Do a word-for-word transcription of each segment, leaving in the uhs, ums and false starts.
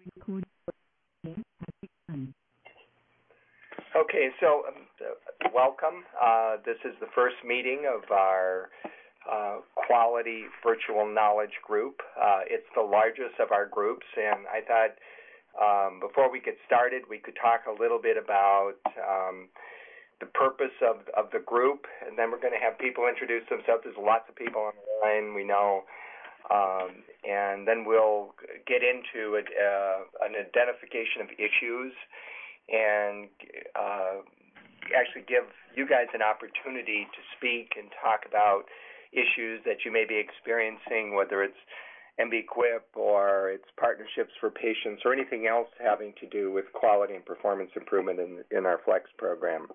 Okay, so um, uh, welcome. Uh, this is the first meeting of our uh, Quality Virtual Knowledge Group. Uh, it's the largest of our groups, and I thought um, before we get started, we could talk a little bit about um, the purpose of, of the group, and then we're going to have people introduce themselves. There's lots of people on the line, we know. Um, and then we'll get into a, uh, an identification of issues and uh, actually give you guys an opportunity to speak and talk about issues that you may be experiencing, whether it's M B Quip or it's partnerships for patients or anything else having to do with quality and performance improvement in, in our FLEX program.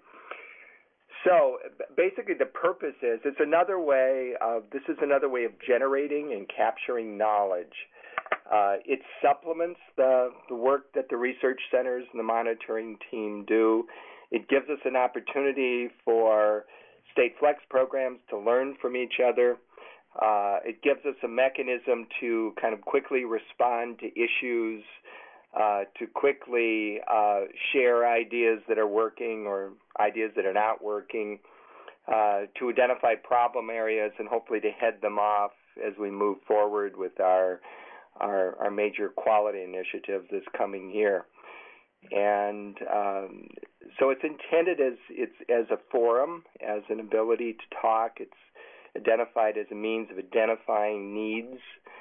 So basically the purpose is, it's another way of, this is another way of generating and capturing knowledge. Uh, it supplements the, the work that the research centers and the monitoring team do. It gives us an opportunity for state FLEX programs to learn from each other. Uh, it gives us a mechanism to kind of quickly respond to issues, Uh, to quickly uh, share ideas that are working or ideas that are not working, uh, to identify problem areas and hopefully to head them off as we move forward with our our, our major quality initiatives this coming year. And um, so it's intended as it's as a forum, as an ability to talk. It's identified as a means of identifying needs.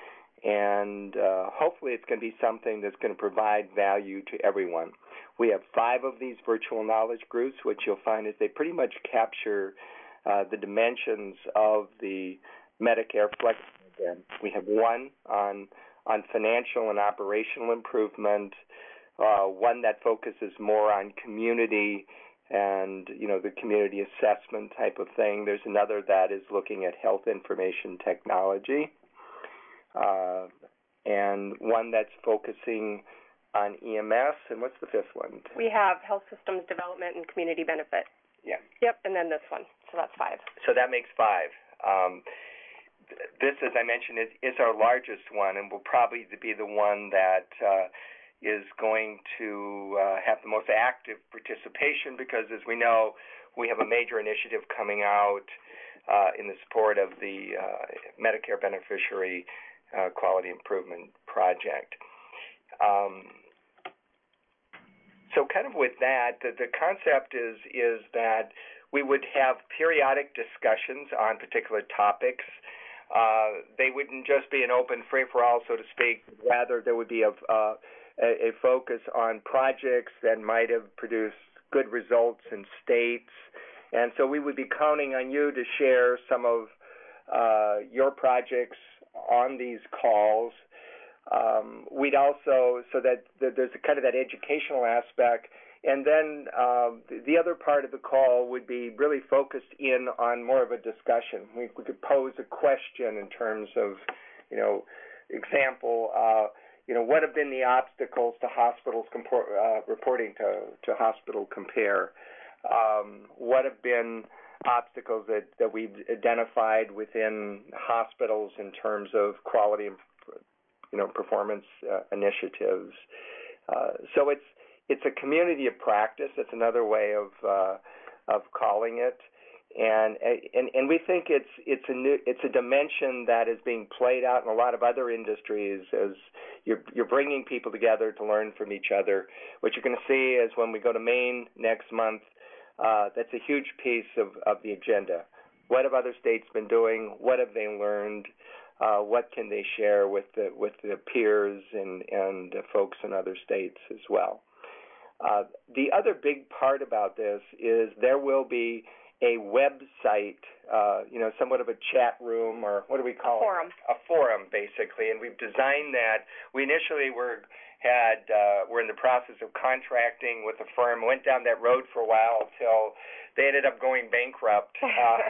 And uh, hopefully it's going to be something that's going to provide value to everyone. We have five of these virtual knowledge groups, which you'll find is they pretty much capture uh, the dimensions of the Medicare FLEX program. We have one on on financial and operational improvement, uh, one that focuses more on community and, you know, the community assessment type of thing. There's another that is looking at health information technology. Uh, and one that's focusing on E M S, and what's the fifth one? We have health systems development and community benefit. Yeah. Yep, and then this one, so that's five. So that makes five. Um, this, as I mentioned, is, is our largest one, and will probably be the one that uh, is going to uh, have the most active participation because, as we know, we have a major initiative coming out uh, in the support of the uh, Medicare beneficiary Uh, quality improvement project. Um, so kind of with that, the, the concept is is that we would have periodic discussions on particular topics. Uh, they wouldn't just be an open free-for-all, so to speak. Rather, there would be a, uh, a, a focus on projects that might have produced good results in states. And so we would be counting on you to share some of uh, your projects on these calls. Um, we'd also, so that, that there's a kind of that educational aspect, and then um, the, the other part of the call would be really focused in on more of a discussion. We, we could pose a question in terms of, you know, example, uh, you know, what have been the obstacles to hospitals compor- uh, reporting to, to Hospital Compare? Um, what have been obstacles that, that we've identified within hospitals in terms of quality and, you know, performance uh, initiatives. Uh, so it's it's a community of practice. That's another way of uh, of calling it, and and and we think it's it's a new, it's a dimension that is being played out in a lot of other industries as you're you're bringing people together to learn from each other. What you're going to see is when we go to Maine next month. Uh, that's a huge piece of, of the agenda. What have other states been doing? What have they learned? Uh, what can they share with the with the peers and and uh, folks in other states as well? Uh, the other big part about this is there will be a website, uh, you know, somewhat of a chat room, or what do we call a forum. it? A forum, basically. And we've designed that. We initially were had uh, were in the process of contracting with a firm. Went down that road for a while until they ended up going bankrupt. Uh,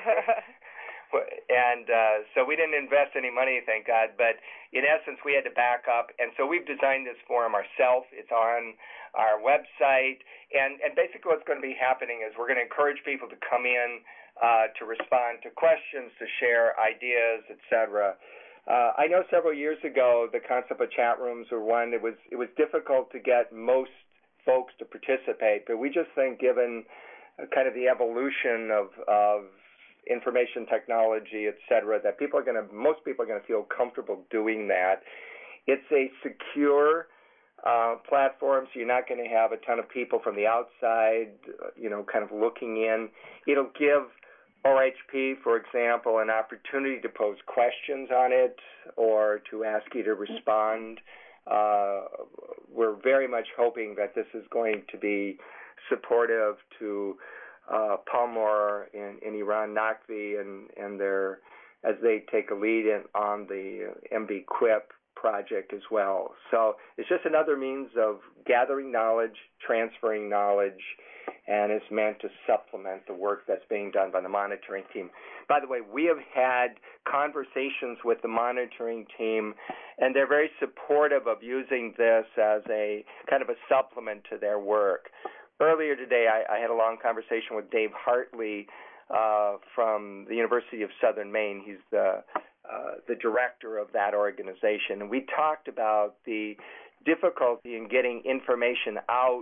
and uh, so we didn't invest any money, thank God. But in essence, we had to back up. And so we've designed this forum ourselves. It's on our website. And, and basically what's going to be happening is we're going to encourage people to come in uh, to respond to questions, to share ideas, et cetera. Uh, I know several years ago the concept of chat rooms were one. It was it was difficult to get most folks to participate, but we just think, given uh, kind of the evolution of of information technology, et cetera, that people are going to most people are going to feel comfortable doing that. It's a secure uh, platform, so you're not going to have a ton of people from the outside, uh, you know, kind of looking in. It'll give O H P, for example, an opportunity to pose questions on it or to ask you to respond. Uh, we're very much hoping that this is going to be supportive to uh, Palmore and, and Iran Naqvi and, and their, as they take a lead in on the M B Quip project as well. So it's just another means of gathering knowledge, transferring knowledge, and it's meant to supplement the work that's being done by the monitoring team. By the way, we have had conversations with the monitoring team, and they're very supportive of using this as a kind of a supplement to their work. Earlier today, I, I had a long conversation with Dave Hartley uh, from the University of Southern Maine. He's the uh, the director of that organization, and we talked about the difficulty in getting information out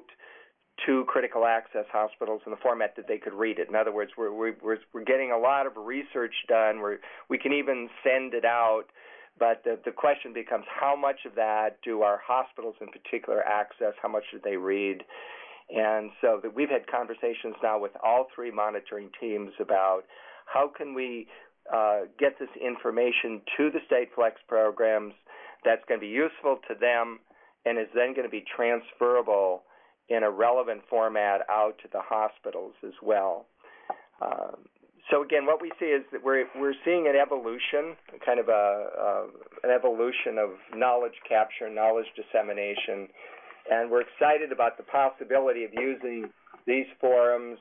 to critical access hospitals in the format that they could read it. In other words, we're we're we're getting a lot of research done. Where we can even send it out, but the the question becomes, how much of that do our hospitals in particular access? How much do they read? And so that we've had conversations now with all three monitoring teams about how can we uh, get this information to the state flex programs that's going to be useful to them and is then going to be transferable in a relevant format out to the hospitals as well. Um, so again, what we see is that we're we're seeing an evolution, kind of a, a an evolution of knowledge capture, knowledge dissemination, and we're excited about the possibility of using these forums,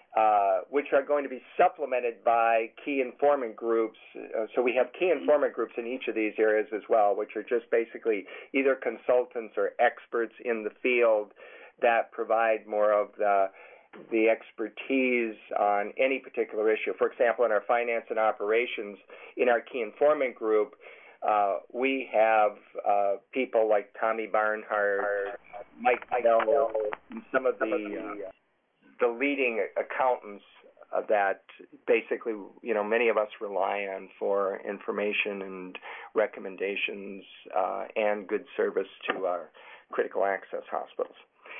uh, which are going to be supplemented by key informant groups. Uh, so we have key informant groups in each of these areas as well, which are just basically either consultants or experts in the field that provide more of the the expertise on any particular issue. For example, in our finance and operations, in our key informant group, uh, we have uh, people like Tommy Barnhart, Mike Bell, and some of the uh, the leading accountants uh, that basically, you know, many of us rely on for information and recommendations uh, and good service to our critical access hospitals.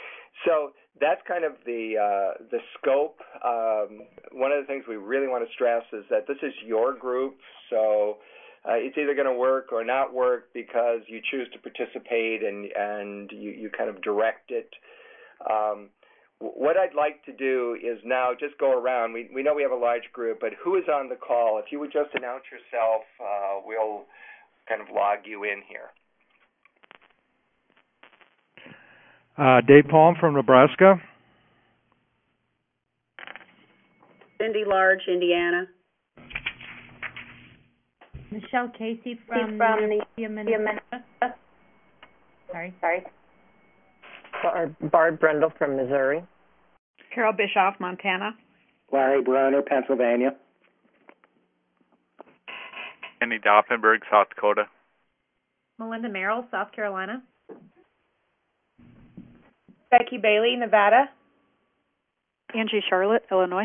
So that's kind of the uh, the scope. Um, one of the things we really want to stress is that this is your group, so uh, it's either going to work or not work because you choose to participate and and you, you kind of direct it. Um, what I'd like to do is now just go around. We we know we have a large group, but who is on the call? If you would just announce yourself, uh, we'll kind of log you in here. Uh, Dave Palm from Nebraska. Cindy Large, Indiana. Michelle Casey from, from the University of Minnesota. Sorry. Sorry. Barb, Barb Brendel from Missouri. Carol Bischoff, Montana. Larry Brunner, Pennsylvania. Andy Doffenberg, South Dakota. Melinda Merrill, South Carolina. Becky Bailey, Nevada. Angie Charlotte, Illinois.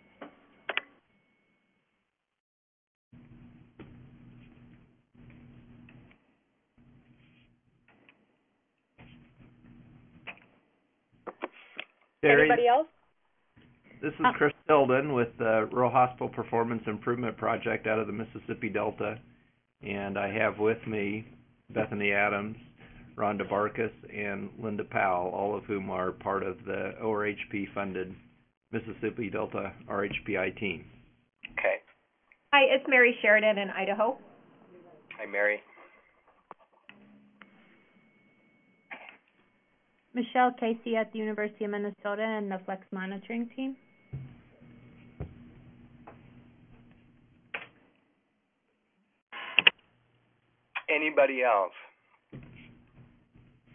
Terry, Anybody else? this is Chris Tilden with the Rural Hospital Performance Improvement Project out of the Mississippi Delta, and I have with me Bethany Adams, Rhonda Barkus, and Linda Powell, all of whom are part of the O R H P-funded Mississippi Delta R H P I team. Okay. Hi, it's Mary Sheridan in Idaho. Hi, Mary. Michelle Casey at the University of Minnesota and the Flex Monitoring Team. Anybody else?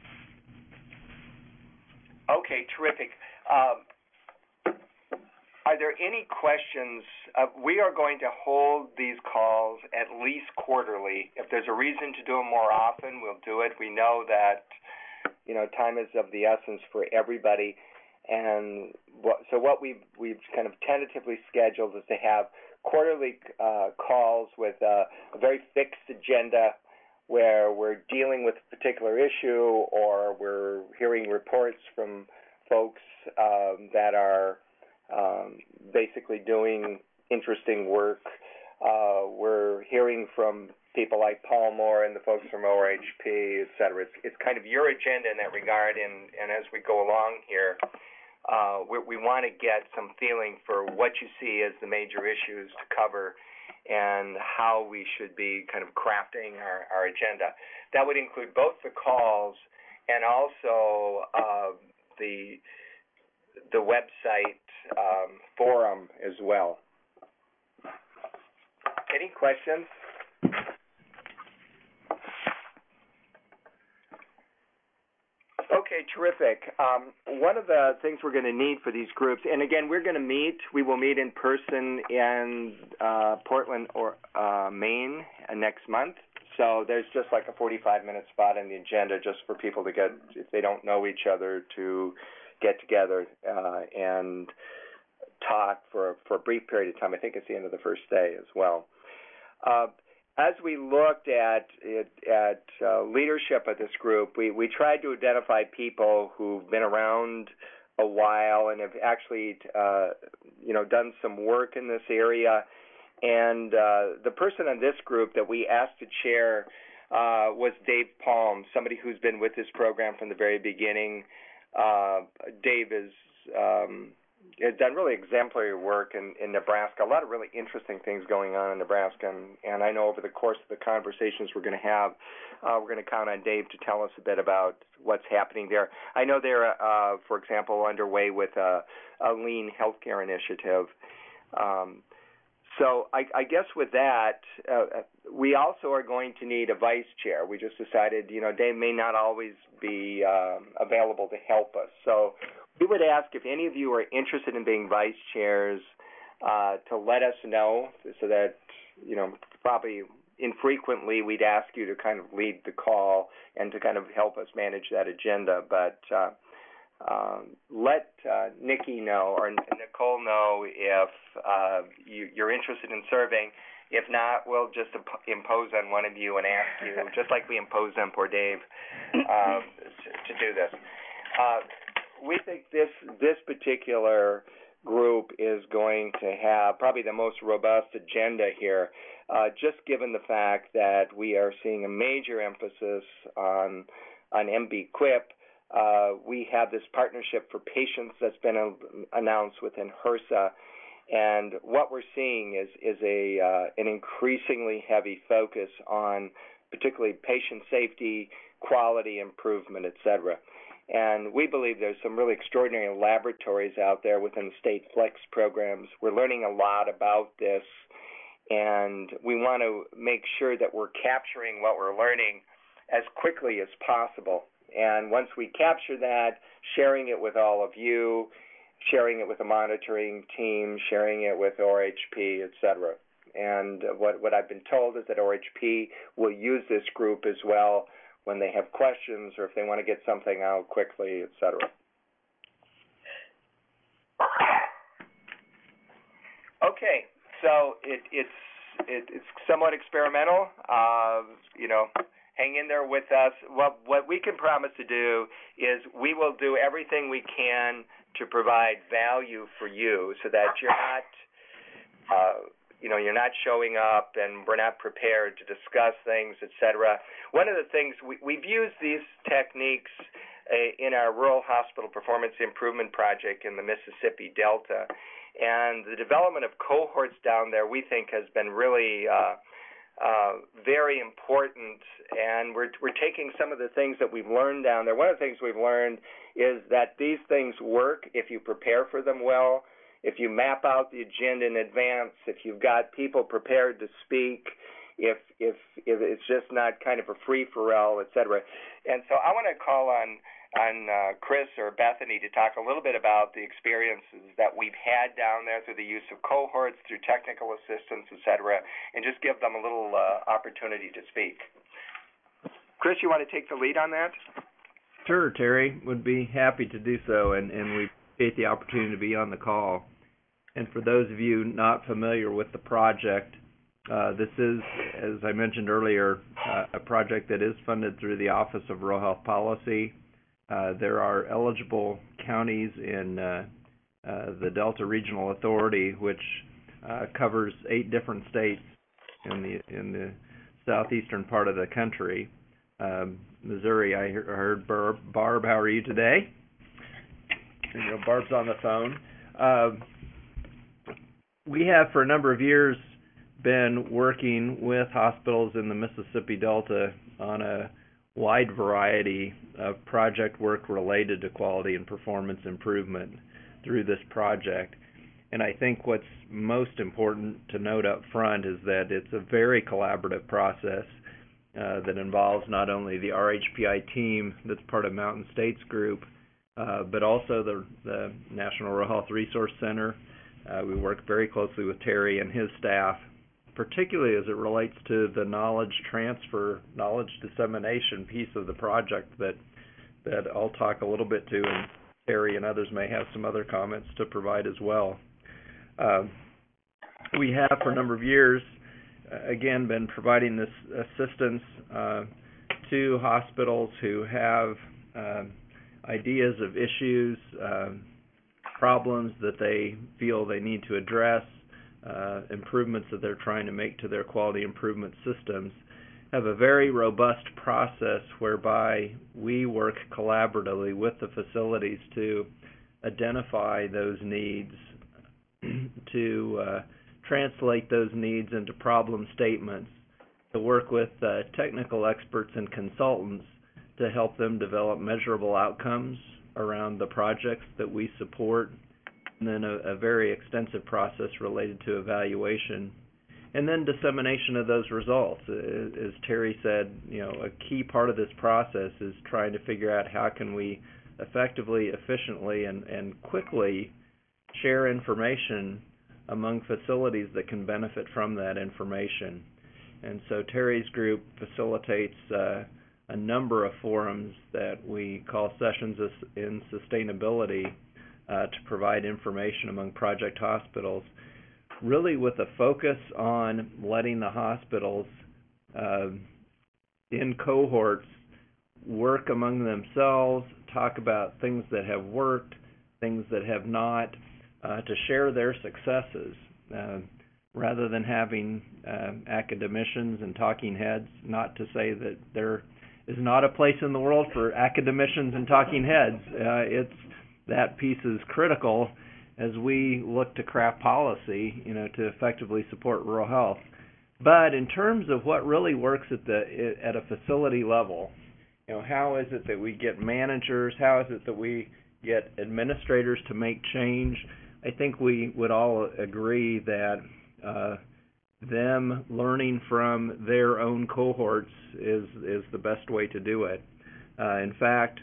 Okay, terrific. Um, I are there any questions? Uh, we are going to hold these calls at least quarterly. If there's a reason to do them more often, we'll do it. We know that, you know, time is of the essence for everybody. And what, so what we've, we've kind of tentatively scheduled is to have quarterly uh, calls with uh, a very fixed agenda where we're dealing with a particular issue or we're hearing reports from folks um, that are um, basically doing interesting work. Uh, we're hearing from people like Paul Moore and the folks from O R H P, et cetera. It's, it's kind of your agenda in that regard, and, and as we go along here, uh, we, we want to get some feeling for what you see as the major issues to cover and how we should be kind of crafting our, our agenda. That would include both the calls and also uh, the the website um, forum as well. Any questions? Okay, terrific. Um, one of the things we're going to need for these groups, and again, we're going to meet, we will meet in person in uh, Portland or uh, Maine uh, next month. So there's just like a forty-five minute spot in the agenda just for people to get, if they don't know each other, to get together uh, and talk for, for a brief period of time. I think it's the end of the first day as well. Uh, As we looked at it, at uh, leadership of this group, we, we tried to identify people who've been around a while and have actually, uh, you know, done some work in this area. And uh, the person in this group that we asked to chair uh, was Dave Palm, somebody who's been with this program from the very beginning. Uh, Dave is um, has done really exemplary work in, in Nebraska, a lot of really interesting things going on in Nebraska, and, and I know over the course of the conversations we're going to have, uh, we're going to count on Dave to tell us a bit about what's happening there. I know they're, uh, for example, underway with a, a lean healthcare initiative. Um, so I, I guess with that, uh, we also are going to need a vice chair. We just decided, you know, Dave may not always be um, available to help us. So we would ask if any of you are interested in being vice chairs uh, to let us know so that, you know, probably infrequently we'd ask you to kind of lead the call and to kind of help us manage that agenda. But uh, um, let uh, Nikki know or Nicole know if uh, you, you're interested in serving. If not, we'll just impose on one of you and ask you, just like we imposed on poor Dave, uh, to, to do this. Uh, we think this this particular group is going to have probably the most robust agenda here, uh, just given the fact that we are seeing a major emphasis on on M B Quip. Uh, we have this partnership for patients that's been uh, announced within HRSA, and what we're seeing is is a uh, an increasingly heavy focus on particularly patient safety, quality improvement, et cetera. And we believe there's some really extraordinary laboratories out there within the state flex programs. We're learning a lot about this, and we want to make sure that we're capturing what we're learning as quickly as possible. And once we capture that, sharing it with all of you, sharing it with the monitoring team, sharing it with O R H P, et cetera. And what, what I've been told is that O R H P will use this group as well when they have questions or if they want to get something out quickly, et cetera. Okay, so it, it's it, it's somewhat experimental. Uh, you know, hang in there with us. What what we can promise to do is we will do everything we can to provide value for you, so that you're not. Uh, You know, you're not showing up and we're not prepared to discuss things, et cetera. One of the things, we, we've used these techniques uh, in our Rural Hospital Performance Improvement Project in the Mississippi Delta. And the development of cohorts down there, we think, has been really uh, uh, very important. And we're, we're taking some of the things that we've learned down there. One of the things we've learned is that these things work if you prepare for them well. If you map out the agenda in advance, if you've got people prepared to speak, if if, if it's just not kind of a free-for-all, et cetera. And so I want to call on on uh, Chris or Bethany to talk a little bit about the experiences that we've had down there through the use of cohorts, through technical assistance, et cetera, and just give them a little uh, opportunity to speak. Chris, you want to take the lead on that? Sure, Terry. Would be happy to do so, and, and we appreciate the opportunity to be on the call. And for those of you not familiar with the project, uh, this is, as I mentioned earlier, uh, a project that is funded through the Office of Rural Health Policy. Uh, there are eligible counties in uh, uh, the Delta Regional Authority, which uh, covers eight different states in the in the southeastern part of the country. Um, Missouri, I heard Barb. Barb, how are you today? You know, Barb's on the phone. Uh, we have, for a number of years, been working with hospitals in the Mississippi Delta on a wide variety of project work related to quality and performance improvement through this project. And I think what's most important to note up front is that it's a very collaborative process uh, that involves not only the R H P I team that's part of Mountain States Group, uh, but also the, the National Rural Health Resource Center. Uh, we work very closely with Terry and his staff, particularly as it relates to the knowledge transfer, knowledge dissemination piece of the project that that I'll talk a little bit to, and Terry and others may have some other comments to provide as well. Uh, we have for a number of years, uh, again, been providing this assistance uh, to hospitals who have uh, ideas of issues, uh, problems that they feel they need to address, uh, improvements that they're trying to make to their quality improvement systems, have a very robust process whereby we work collaboratively with the facilities to identify those needs, to uh, translate those needs into problem statements, to work with uh, technical experts and consultants to help them develop measurable outcomes around the projects that we support, and then a, a very extensive process related to evaluation, and then dissemination of those results. As Terry said, you know, a key part of this process is trying to figure out how can we effectively, efficiently, and, and quickly share information among facilities that can benefit from that information. And so Terry's group facilitates uh, a number of forums that we call sessions in sustainability uh, to provide information among project hospitals, really with a focus on letting the hospitals uh, in cohorts work among themselves, talk about things that have worked, things that have not, uh, to share their successes, uh, rather than having uh, academicians and talking heads. Not to say that there is not a place in the world for academicians and talking heads. Uh, it's that piece is critical as we look to craft policy, you know, to effectively support rural health. But in terms of what really works at the at a facility level, you know, how is it that we get managers? How is it that we get administrators to make change? I think we would all agree that uh, them learning from their own cohorts is is the best way to do it. Uh, in fact,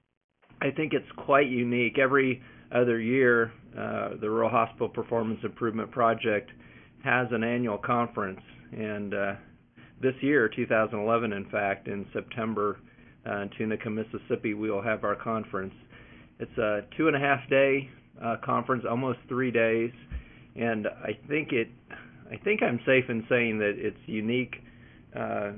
I think it's quite unique. Every other year, uh, the Rural Hospital Performance Improvement Project has an annual conference, and uh, this year, two thousand eleven, in fact, in September, uh, in Tunica, Mississippi, we will have our conference. It's a two and a half day uh, conference, almost three days, and I think it. I think I'm safe in saying that it's unique uh,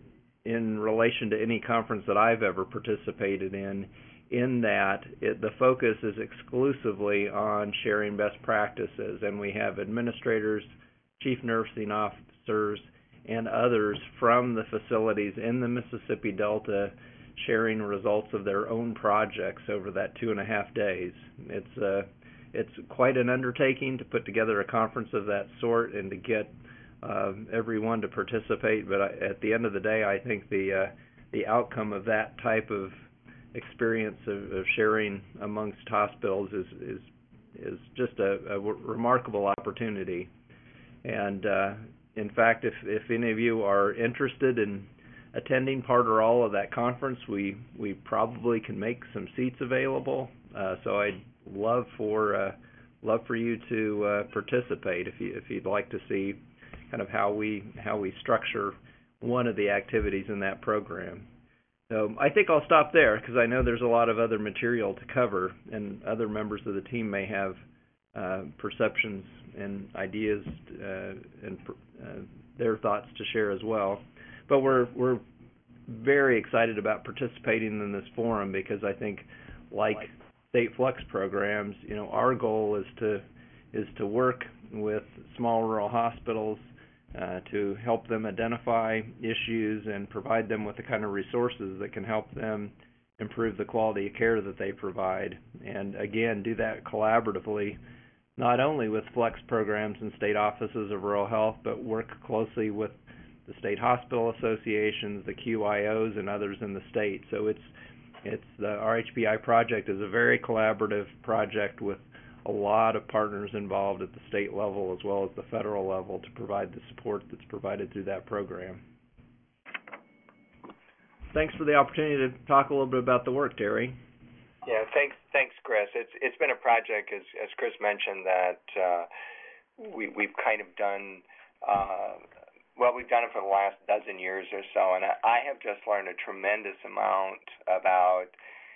in relation to any conference that I've ever participated in, in that it, the focus is exclusively on sharing best practices, and we have administrators, chief nursing officers, and others from the facilities in the Mississippi Delta sharing results of their own projects over that two and a half days. It's uh, It's quite an undertaking to put together a conference of that sort and to get uh, everyone to participate. But I, at the end of the day, I think the uh, the outcome of that type of experience of, of sharing amongst hospitals is is is just a, a remarkable opportunity. And uh, in fact, if if any of you are interested in attending part or all of that conference, we we probably can make some seats available. Uh, so I'd love for uh, love for you to uh, participate if you if you'd like to see kind of how we how we structure one of the activities in that program. So I think I'll stop there because I know there's a lot of other material to cover, and other members of the team may have uh, perceptions and ideas uh, and uh, their thoughts to share as well. But we're we're very excited about participating in this forum because I think, like state flex programs, you know, our goal is to is to work with small rural hospitals uh, to help them identify issues and provide them with the kind of resources that can help them improve the quality of care that they provide. And again, do that collaboratively, not only with flex programs and state offices of rural health, but work closely with the state hospital associations, the Q I Os, and others in the state. So it's it's the R H P I project is a very collaborative project with a lot of partners involved at the state level as well as the federal level to provide the support that's provided through that program. Thanks for the opportunity to talk a little bit about the work, Terry. Yeah, thanks, thanks, Chris. It's it's been a project, as as Chris mentioned, that uh, we we've kind of done. Uh, Well, we've done it for the last dozen years or so, and I have just learned a tremendous amount about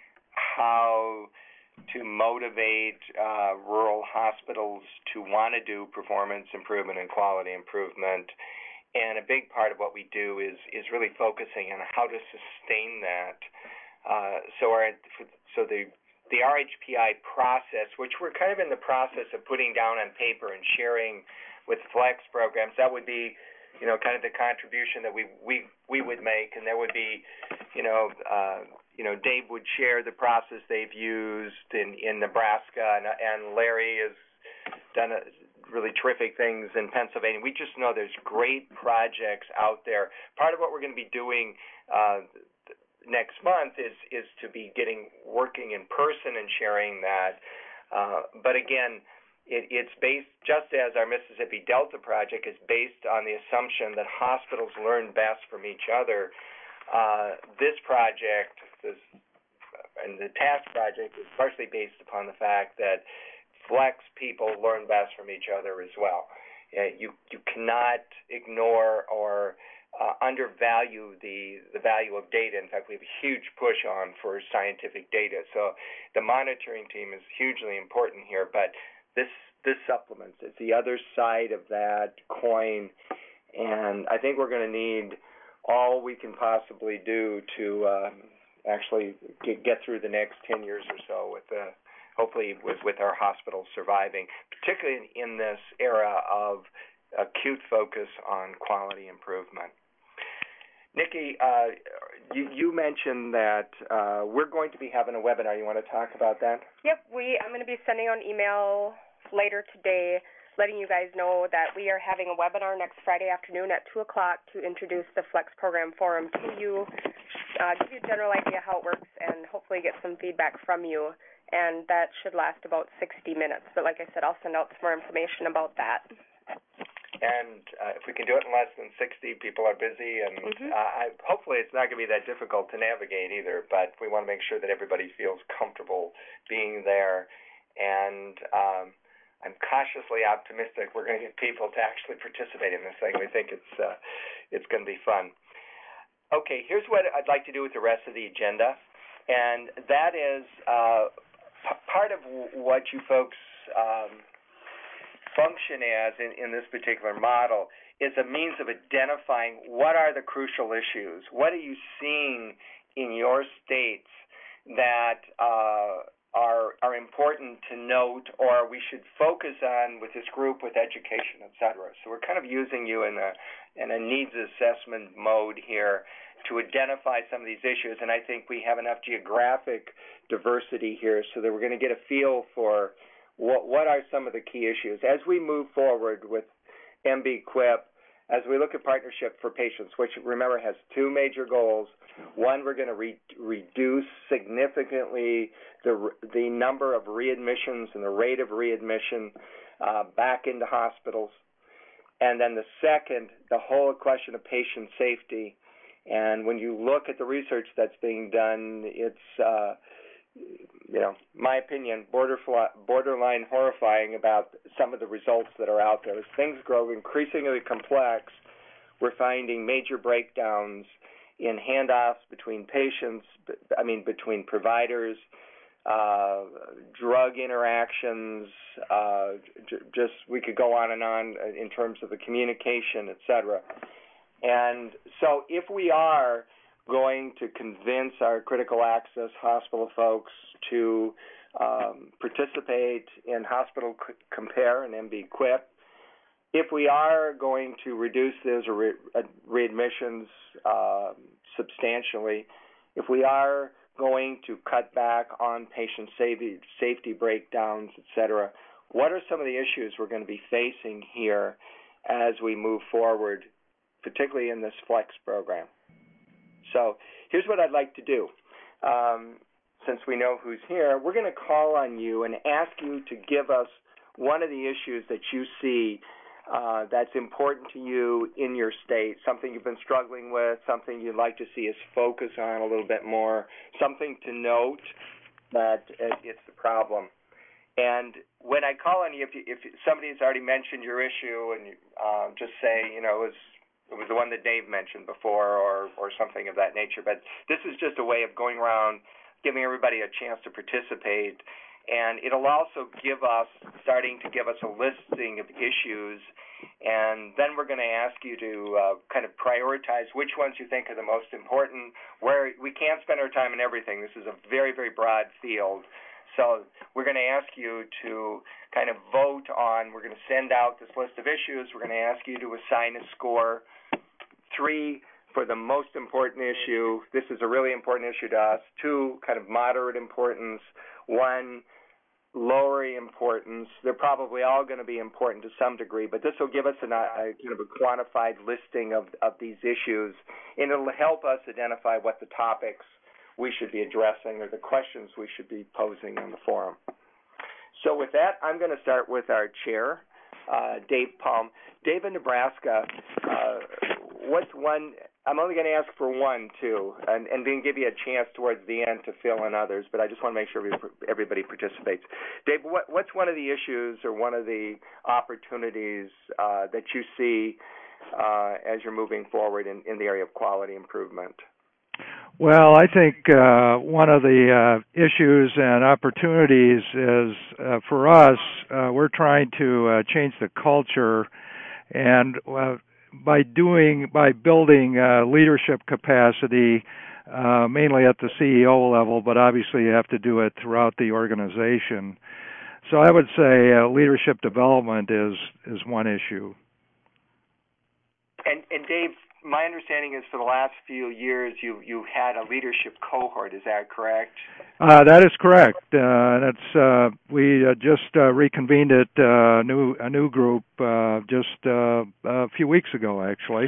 how to motivate uh, rural hospitals to want to do performance improvement and quality improvement. And a big part of what we do is is really focusing on how to sustain that. Uh, so our so the the R H P I process, which we're kind of in the process of putting down on paper and sharing with flex programs, that would be, you know, kind of the contribution that we we we would make, and there would be, you know, uh, you know, Dave would share the process they've used in in Nebraska, and and Larry has done a, really terrific things in Pennsylvania. We just know there's great projects out there. Part of what we're going to be doing uh, next month is is to be getting working in person and sharing that. Uh, but again, It, it's based, just as our Mississippi Delta project is based on the assumption that hospitals learn best from each other. Uh, this project, this, and the TASK project, is partially based upon the fact that flex people learn best from each other as well. Uh, you you cannot ignore or uh, undervalue the the value of data. In fact, we have a huge push on for scientific data. So the monitoring team is hugely important here, but This this supplements. It's the other side of that coin, and I think we're going to need all we can possibly do to uh, actually get, get through the next ten years or so with the, hopefully with, with our hospitals surviving, particularly in, in this era of acute focus on quality improvement. Nikki, uh, you, you mentioned that uh, we're going to be having a webinar. You want to talk about that? Yep, we. I'm going to be sending out an email later today letting you guys know that we are having a webinar next Friday afternoon at two o'clock to introduce the Flex Program Forum to you, uh, give you a general idea how it works, and hopefully get some feedback from you. And that should last about sixty minutes. But like I said, I'll send out some more information about that. And uh, if we can do it in less than sixty, people are busy, and mm-hmm. uh, I, hopefully it's not going to be that difficult to navigate either, but we want to make sure that everybody feels comfortable being there. And um, I'm cautiously optimistic we're going to get people to actually participate in this thing. We think it's uh, it's going to be fun. Okay, here's what I'd like to do with the rest of the agenda, and that is uh, p- part of w- what you folks um, function as in, in this particular model is a means of identifying what are the crucial issues. What are you seeing in your states that uh, are are important to note, or we should focus on with this group, with education, et cetera. So we're kind of using you in a in a needs assessment mode here to identify some of these issues, and I think we have enough geographic diversity here so that we're going to get a feel for what what are some of the key issues as we move forward with M B Q I P. As we look at Partnership for Patients, which, remember, has two major goals. One, we're going to re- reduce significantly the the number of readmissions and the rate of readmission uh, back into hospitals. And then the second, the whole question of patient safety And when you look at the research that's being done, it's, uh, you know, my opinion, border borderline horrifying about some of the results that are out there. As things grow increasingly complex, we're finding major breakdowns in handoffs between patients, I mean, between providers, uh, drug interactions, uh, j- just, we could go on and on in terms of the communication, et cetera. And so if we are going to convince our critical access hospital folks to um, participate in Hospital C- Compare and M B Q I P, if we are going to reduce those re- readmissions uh, substantially, if we are going to cut back on patient safety, safety breakdowns, et cetera, what are some of the issues we're going to be facing here as we move forward, particularly in this FLEX program? So here's what I'd like to do. Um, since we know who's here, we're going to call on you and ask you to give us one of the issues that you see uh, that's important to you in your state, something you've been struggling with, something you'd like to see us focus on a little bit more, something to note that it's the problem. And when I call on you, if, you, if somebody's already mentioned your issue, and you, uh, just say, you know, it was, it was the one that Dave mentioned before, or, or something of that nature. But this is just a way of going around, giving everybody a chance to participate. And it'll also give us, starting to give us a listing of issues, and then we're going to ask you to uh, kind of prioritize which ones you think are the most important, where we can't spend our time on everything. This is a very, very broad field. So we're going to ask you to kind of vote on, we're going to send out this list of issues. We're going to ask you to assign a score. Three, for the most important issue. This is a really important issue to us. Two, kind of moderate importance. One, lower importance. They're probably all going to be important to some degree, but this will give us an, a kind of a quantified listing of, of these issues, and it'll help us identify what the topics we should be addressing or the questions we should be posing on the forum. So with that, I'm going to start with our chair, uh, Dave Palm. Dave, in Nebraska, uh, what's one, I'm only going to ask for one, too, and, and then give you a chance towards the end to fill in others, but I just want to make sure everybody participates. Dave, what, what's one of the issues or one of the opportunities uh, that you see uh, as you're moving forward in, in the area of quality improvement? Well, I think uh, one of the uh, issues and opportunities is uh, for us, uh, we're trying to uh, change the culture, and uh, by doing, by building uh, leadership capacity, uh, mainly at the C E O level, but obviously you have to do it throughout the organization. So I would say uh, leadership development is is one issue. And, and Dave, my understanding is for the last few years you you had a leadership cohort. Is that correct? Uh, that is correct. Uh, that's uh, we uh, just uh, reconvened it uh, new a new group uh, just uh, a few weeks ago, actually.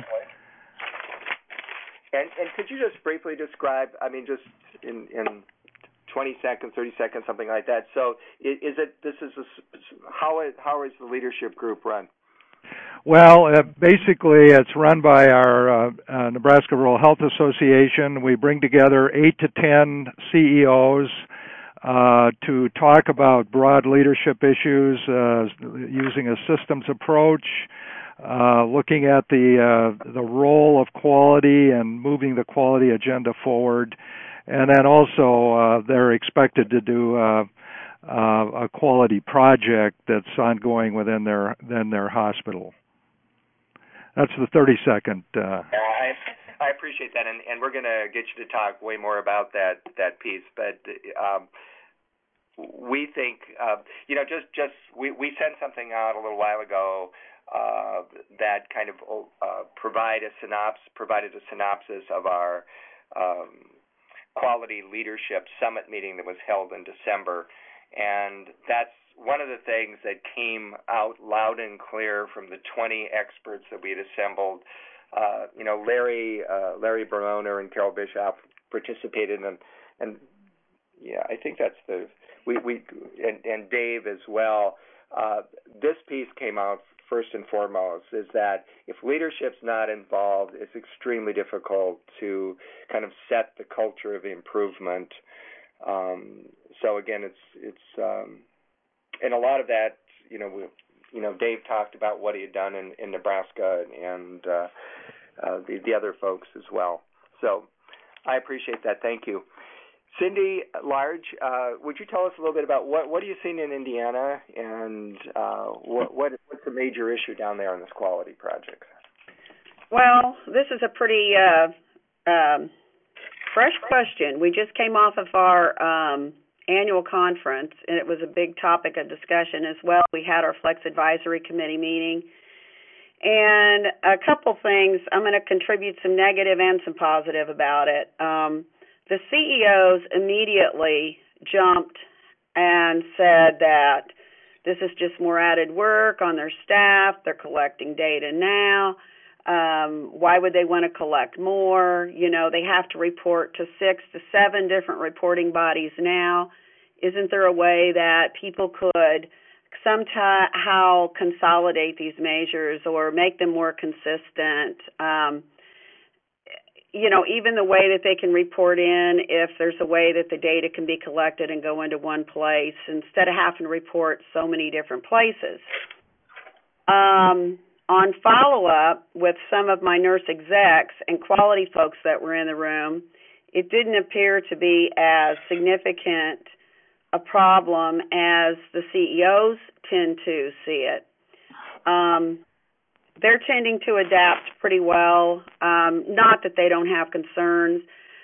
And and could you just briefly describe? I mean, just in in twenty seconds, thirty seconds, something like that. So is, is it this is a, how is, how is the leadership group run? Well, uh, basically, it's run by our uh, uh, Nebraska Rural Health Association. We bring together eight to ten C E Os uh, to talk about broad leadership issues uh, using a systems approach, uh, looking at the uh, the role of quality and moving the quality agenda forward, and then also uh, they're expected to do Uh, Uh, a quality project that's ongoing within their within their hospital. That's the thirty second. Uh, I, I appreciate that, and, and we're going to get you to talk way more about that that piece. But um, we think, uh, you know, just just we, we sent something out a little while ago uh, that kind of uh, provide a synops provided a synopsis of our um, quality leadership summit meeting that was held in December. And that's one of the things that came out loud and clear from the twenty experts that we had assembled. Uh, you know, Larry, uh, Larry Broner and Carol Bischoff participated, and and yeah, I think that's the we we and, and Dave as well. Uh, this piece came out first and foremost, is that if leadership's not involved, it's extremely difficult to kind of set the culture of improvement. Um, so again, it's it's um, and a lot of that, you know, we, you know, Dave talked about what he had done in, in Nebraska, and uh, uh, the the other folks as well. So I appreciate that. Thank you. Cindy Large, uh, would you tell us a little bit about what what are you seeing in Indiana, and uh, what, what what's the major issue down there on this quality project? Well, this is a pretty uh, um, fresh question. We just came off of our um, annual conference, and it was a big topic of discussion as well. We had our Flex Advisory Committee meeting, and a couple things. I'm going to contribute some negative and some positive about it. Um, The C E Os immediately jumped and said that this is just more added work on their staff. They're collecting data now. Um, why would they want to collect more? You know, they have to report to six to seven different reporting bodies now. Isn't there a way that people could somehow consolidate these measures or make them more consistent? Um, You know, even the way that they can report in, if there's a way that the data can be collected and go into one place instead of having to report so many different places. Um, on follow-up with some of my nurse execs and quality folks that were in the room, it didn't appear to be as significant a problem as the C E Os tend to see it. Um, They're tending to adapt pretty well, um, not that they don't have concerns.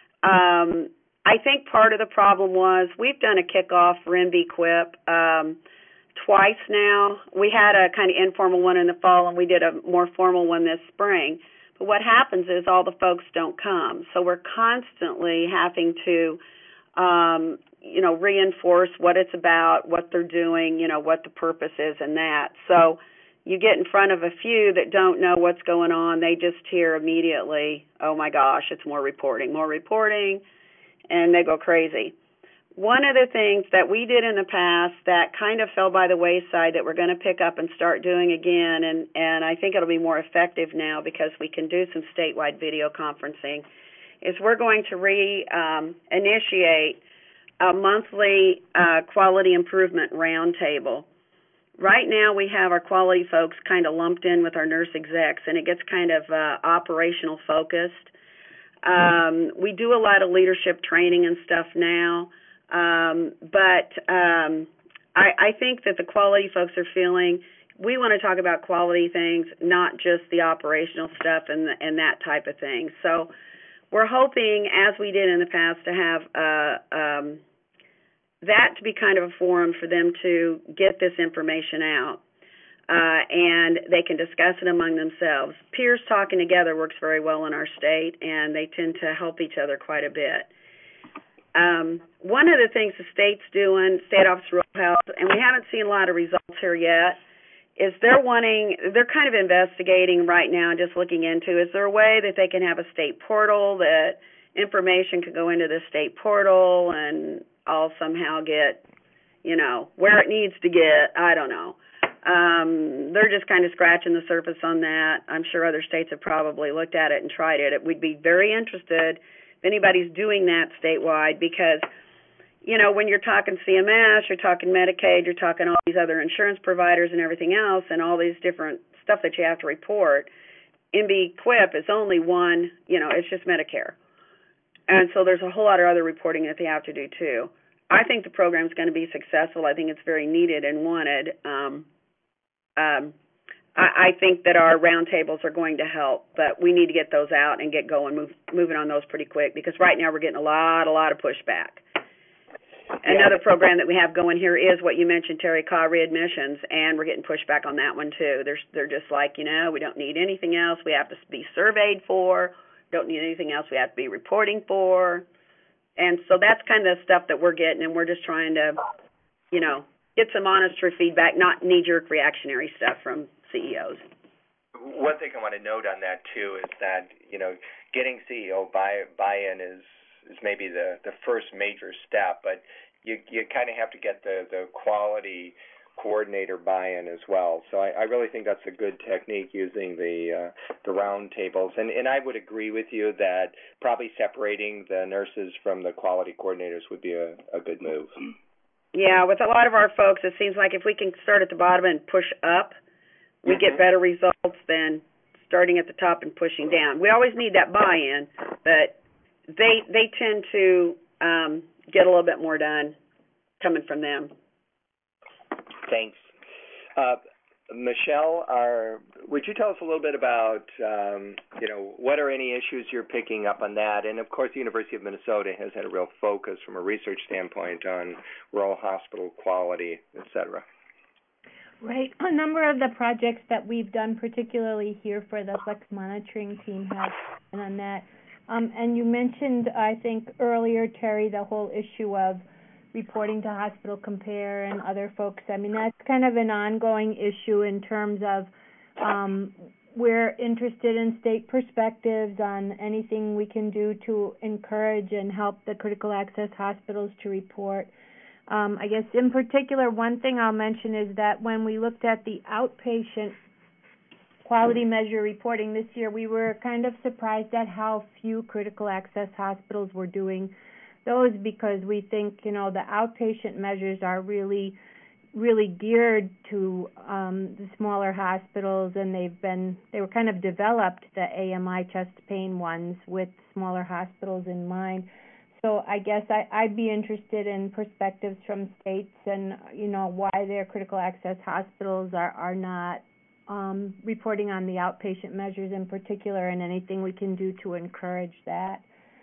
Um, I think part of the problem was we've done a kickoff for M B Quip um, twice now. We had a kind of informal one in the fall, and we did a more formal one this spring. But what happens is all the folks don't come. So we're constantly having to, um, you know, reinforce what it's about, what they're doing, you know, what the purpose is and that. So you get in front of a few that don't know what's going on. They just hear immediately, oh, my gosh, it's more reporting, more reporting, and they go crazy. One of the things that we did in the past that kind of fell by the wayside that we're going to pick up and start doing again, and, and I think it'll be more effective now because we can do some statewide video conferencing, is we're going to re-initiate um, a monthly uh, quality improvement roundtable. Right now we have our quality folks kind of lumped in with our nurse execs, and it gets kind of uh, operational focused. Um, we do a lot of leadership training and stuff now, um, but um, I, I think that the quality folks are feeling we want to talk about quality things, not just the operational stuff and, the, and that type of thing. So we're hoping, as we did in the past, to have uh, um, that to be kind of a forum for them to get this information out, uh, and they can discuss it among themselves. Peers talking together works very well in our state, and they tend to help each other quite a bit. Um, one of the things the state's doing, State Office of Rural Health, and we haven't seen a lot of results here yet, is they're wanting, they're kind of investigating right now and just looking into, is there a way that they can have a state portal that information could go into the state portal and all somehow get, you know, where it needs to get, I don't know. Um, they're just kind of scratching the surface on that. I'm sure other states have probably looked at it and tried it. We'd be very interested if anybody's doing that statewide because, you know, when you're talking C M S, you're talking Medicaid, you're talking all these other insurance providers and everything else and all these different stuff that you have to report. M B Quip is only one, you know, it's just Medicare. And so there's a whole lot of other reporting that they have to do, too. I think the program's going to be successful. I think it's very needed and wanted. Um, um, I, I think that our roundtables are going to help, but we need to get those out and get going, move, moving on those pretty quick, because right now we're getting a lot, a lot of pushback. Another program that we have going here is what you mentioned, Terry Caw readmissions, and we're getting pushback on that one, too. They're, they're just like, you know, we don't need anything else. We have to be surveyed for. Don't need anything else we have to be reporting for. And so that's kind of the stuff that we're getting, and we're just trying to, you know, get some honest feedback, not knee-jerk reactionary stuff from C E Os. One thing I want to note on that, too, is that, you know, getting C E O buy, buy-in is, is maybe the, the first major step, but you you kind of have to get the, the quality coordinator buy-in as well. So I, I really think that's a good technique, using the uh, the round tables. And, and I would agree with you that probably separating the nurses from the quality coordinators would be a, a good move. Yeah, with a lot of our folks, it seems like if we can start at the bottom and push up, we get better results than starting at the top and pushing down. We always need that buy-in, but they they tend to um, get a little bit more done coming from them. Thanks. Uh, Michelle, our, would you tell us a little bit about, um, you know, what are any issues you're picking up on that? And, of course, the University of Minnesota has had a real focus from a research standpoint on rural hospital quality, et cetera. Right. A number of the projects that we've done, particularly here for the Flex Monitoring team, have been on that. Um, and you mentioned, I think, earlier, Terry, the whole issue of reporting to Hospital Compare and other folks. I mean, that's kind of an ongoing issue in terms of um, we're interested in state perspectives on anything we can do to encourage and help the critical access hospitals to report. Um, I guess in particular, one thing I'll mention is that when we looked at the outpatient quality measure reporting this year, we were kind of surprised at how few critical access hospitals were doing those, because we think, you know, the outpatient measures are really, really geared to um, the smaller hospitals, and they've been, they were kind of developed, the A M I chest pain ones, with smaller hospitals in mind. So I guess I, I'd be interested in perspectives from states and, you know, why their critical access hospitals are, are not um, reporting on the outpatient measures in particular, and anything we can do to encourage that.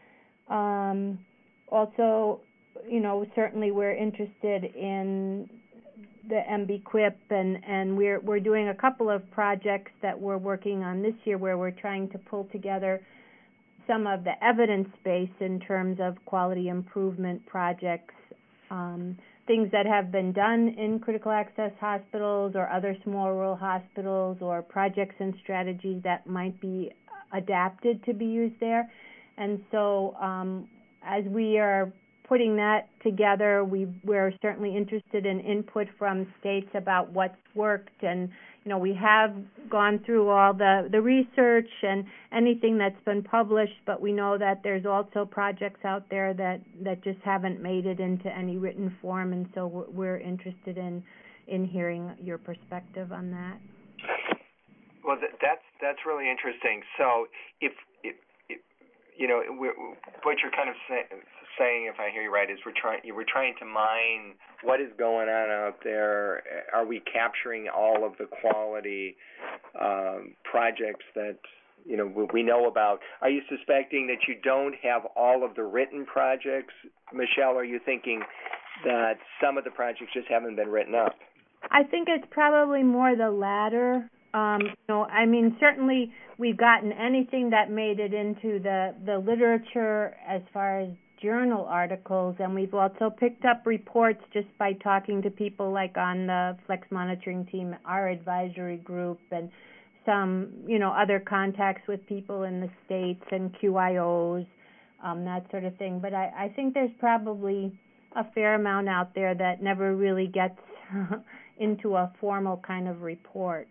Um, Also, you know, certainly we're interested in the M B Q I P, and, and we're we're doing a couple of projects that we're working on this year where we're trying to pull together some of the evidence base in terms of quality improvement projects, um, things that have been done in critical access hospitals or other small rural hospitals, or projects and strategies that might be adapted to be used there. And so um, as we are putting that together, we, we're certainly interested in input from states about what's worked. And, you know, we have gone through all the, the research and anything that's been published, but we know that there's also projects out there that, that just haven't made it into any written form, and so we're interested in, in hearing your perspective on that. Well, that's, that's really interesting. So if, if you know, we're, what you're kind of say, saying, if I hear you right, is we're trying we're trying to mine what is going on out there. Are we capturing all of the quality um, projects that, you know, we know about? Are you suspecting that you don't have all of the written projects, Michelle? Or are you thinking that some of the projects just haven't been written up? I think it's probably more the latter. Um, you know, I mean, certainly we've gotten anything that made it into the, the literature as far as journal articles, and we've also picked up reports just by talking to people like on the Flex Monitoring team, our advisory group, and some, you know, other contacts with people in the states and Q I Os, um, that sort of thing. But I, I think there's probably a fair amount out there that never really gets into a formal kind of report.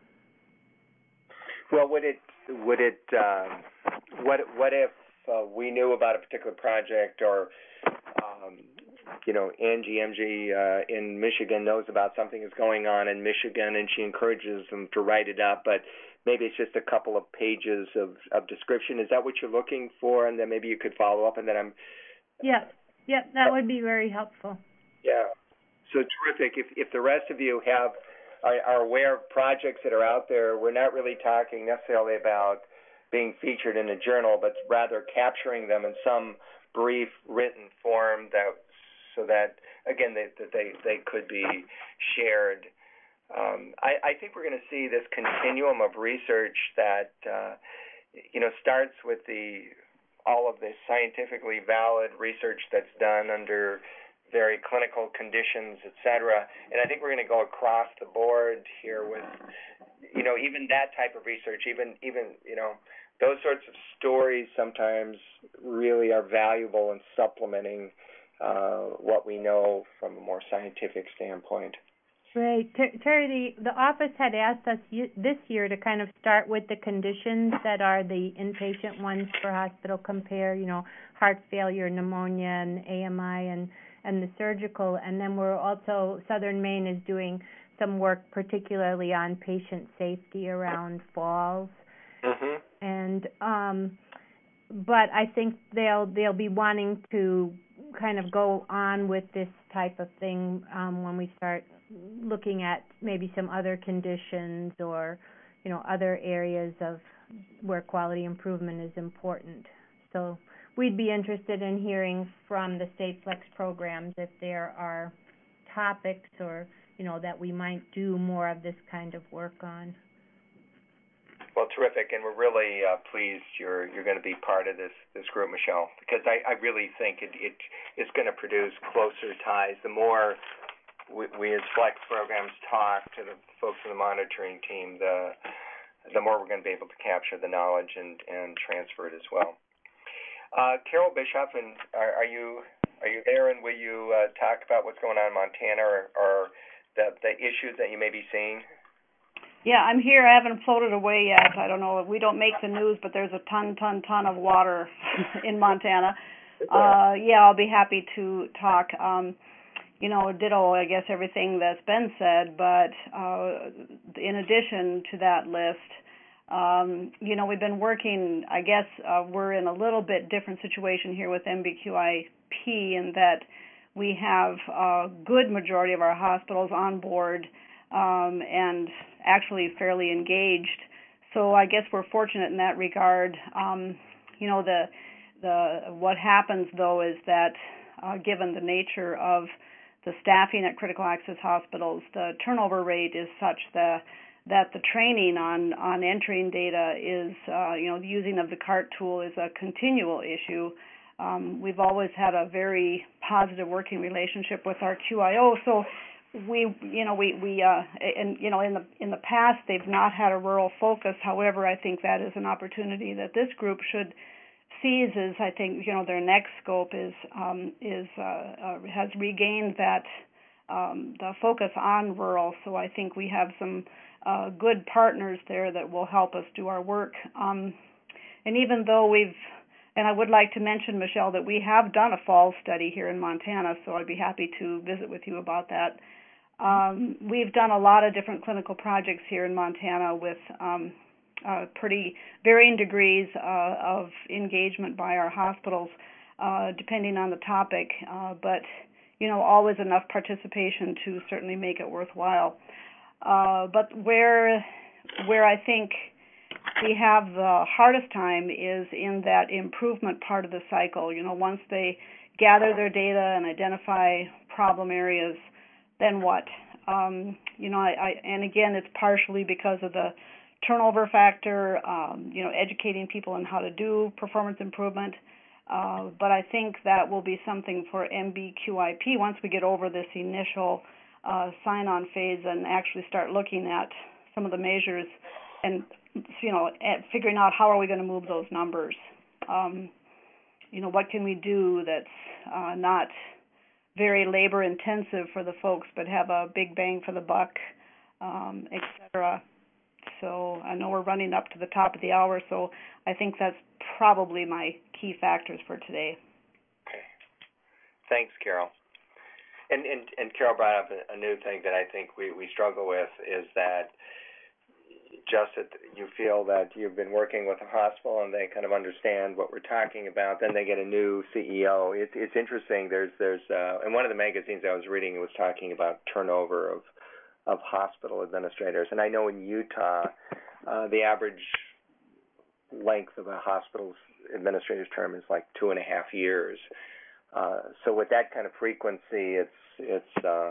Well, would it would it uh, what what if uh, we knew about a particular project, or um, you know, Angie M G uh, in Michigan knows about something that's going on in Michigan, and she encourages them to write it up, but maybe it's just a couple of pages of, of description. Is that what you're looking for? And then maybe you could follow up, and then I'm. Yeah, yeah, that would be very helpful. Yeah, so terrific. If if the rest of you have. Are aware of projects that are out there, we're not really talking necessarily about being featured in a journal, but rather capturing them in some brief written form, that so that, again, they, that they, they could be shared. Um, I, I think we're going to see this continuum of research that, uh, you know, starts with the all of the scientifically valid research that's done under very clinical conditions, et cetera. And I think we're going to go across the board here with, you know, even that type of research, even, even you know, those sorts of stories sometimes really are valuable in supplementing uh, what we know from a more scientific standpoint. Right. Ter- Terry, the, the office had asked us y- this year to kind of start with the conditions that are the inpatient ones for hospital compare, you know, heart failure, pneumonia, and A M I, and, and the surgical. And then we're also, Southern Maine is doing some work particularly on patient safety around falls. Mm-hmm. And, um, but I think they'll, they'll be wanting to kind of go on with this type of thing um, when we start looking at maybe some other conditions or, you know, other areas of where quality improvement is important. So we'd be interested in hearing from the state flex programs if there are topics or, you know, that we might do more of this kind of work on. Well, terrific, and we're really uh, pleased you're you're going to be part of this this group, Michelle, because I, I really think it it is going to produce closer ties. The more we, we as Flex programs talk to the folks in the monitoring team, the the more we're going to be able to capture the knowledge and, and transfer it as well. Uh, Carol Bischoff, and are, are you are you there? And will you uh, talk about what's going on in Montana or, or the the issues that you may be seeing? Yeah, I'm here. I haven't floated away yet. I don't know. We don't make the news, but there's a ton, ton, ton of water in Montana. Uh, yeah, I'll be happy to talk. Um, you know, ditto, I guess, everything that's been said, but uh, in addition to that list, um, you know, we've been working, I guess uh, we're in a little bit different situation here with M B Q I P in that we have a good majority of our hospitals on board um, and actually fairly engaged. So I guess we're fortunate in that regard. Um, you know, the the what happens though is that uh, given the nature of the staffing at critical access hospitals, the turnover rate is such that that the training on on entering data is uh, you know the using of the CART tool is a continual issue. Um, we've always had a very positive working relationship with our Q I O, so we, you know, we, we, uh, and, you know, in the, in the past, they've not had a rural focus. However, I think that is an opportunity that this group should seize as, I think, you know, their next scope is, um, is, uh, uh, has regained that, um, the focus on rural. So I think we have some, uh, good partners there that will help us do our work. Um, and even though we've, and I would like to mention, Michelle, that we have done a fall study here in Montana, so I'd be happy to visit with you about that. Um, we've done a lot of different clinical projects here in Montana with um, uh, pretty varying degrees uh, of engagement by our hospitals, uh, depending on the topic, uh, but, you know, always enough participation to certainly make it worthwhile. Uh, but where, where I think we have the hardest time is in that improvement part of the cycle. You know, once they gather their data and identify problem areas, then what? Um, you know, I, I, and again, it's partially because of the turnover factor, um, you know, educating people on how to do performance improvement. Uh, but I think that will be something for M B Q I P once we get over this initial uh, sign-on phase and actually start looking at some of the measures and, you know, at figuring out how are we going to move those numbers. Um, you know, what can we do that's uh, not very labor intensive for the folks, but have a big bang for the buck, um, et cetera. So I know we're running up to the top of the hour, so I think that's probably my key factors for today. Okay. Thanks, Carol. And and, and Carol brought up a, a new thing that I think we, we struggle with is that just that you feel that you've been working with a hospital and they kind of understand what we're talking about, then they get a new C E O. It's it's interesting. There's there's uh, in one of the magazines I was reading, it was talking about turnover of of hospital administrators, and I know in Utah, uh, the average length of a hospital's administrator's term is like two and a half years. Uh, so with that kind of frequency, it's it's uh,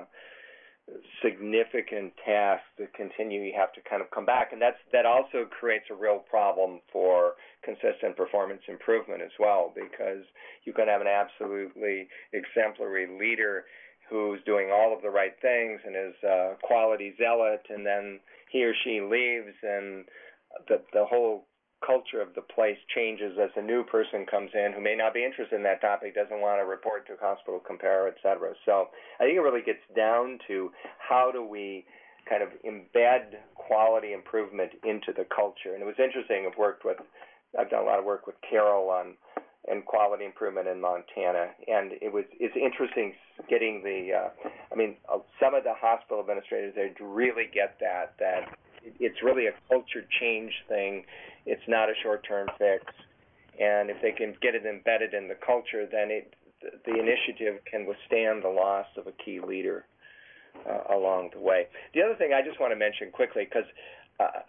significant task to continue. You have to kind of come back, and that's that also creates a real problem for consistent performance improvement as well, because you can have an absolutely exemplary leader who's doing all of the right things and is a quality zealot, and then he or she leaves, and the the whole culture of the place changes as a new person comes in who may not be interested in that topic, doesn't want to report to Hospital Compare, et cetera. So I think it really gets down to how do we kind of embed quality improvement into the culture. And it was interesting. I've worked with, I've done a lot of work with Carol on and quality improvement in Montana, and it was it's interesting getting the. Uh, I mean, uh, some of the hospital administrators they really get that that it's really a culture change thing. It's not a short-term fix, and if they can get it embedded in the culture, then it the initiative can withstand the loss of a key leader uh, along the way. The other thing I just want to mention quickly, because uh,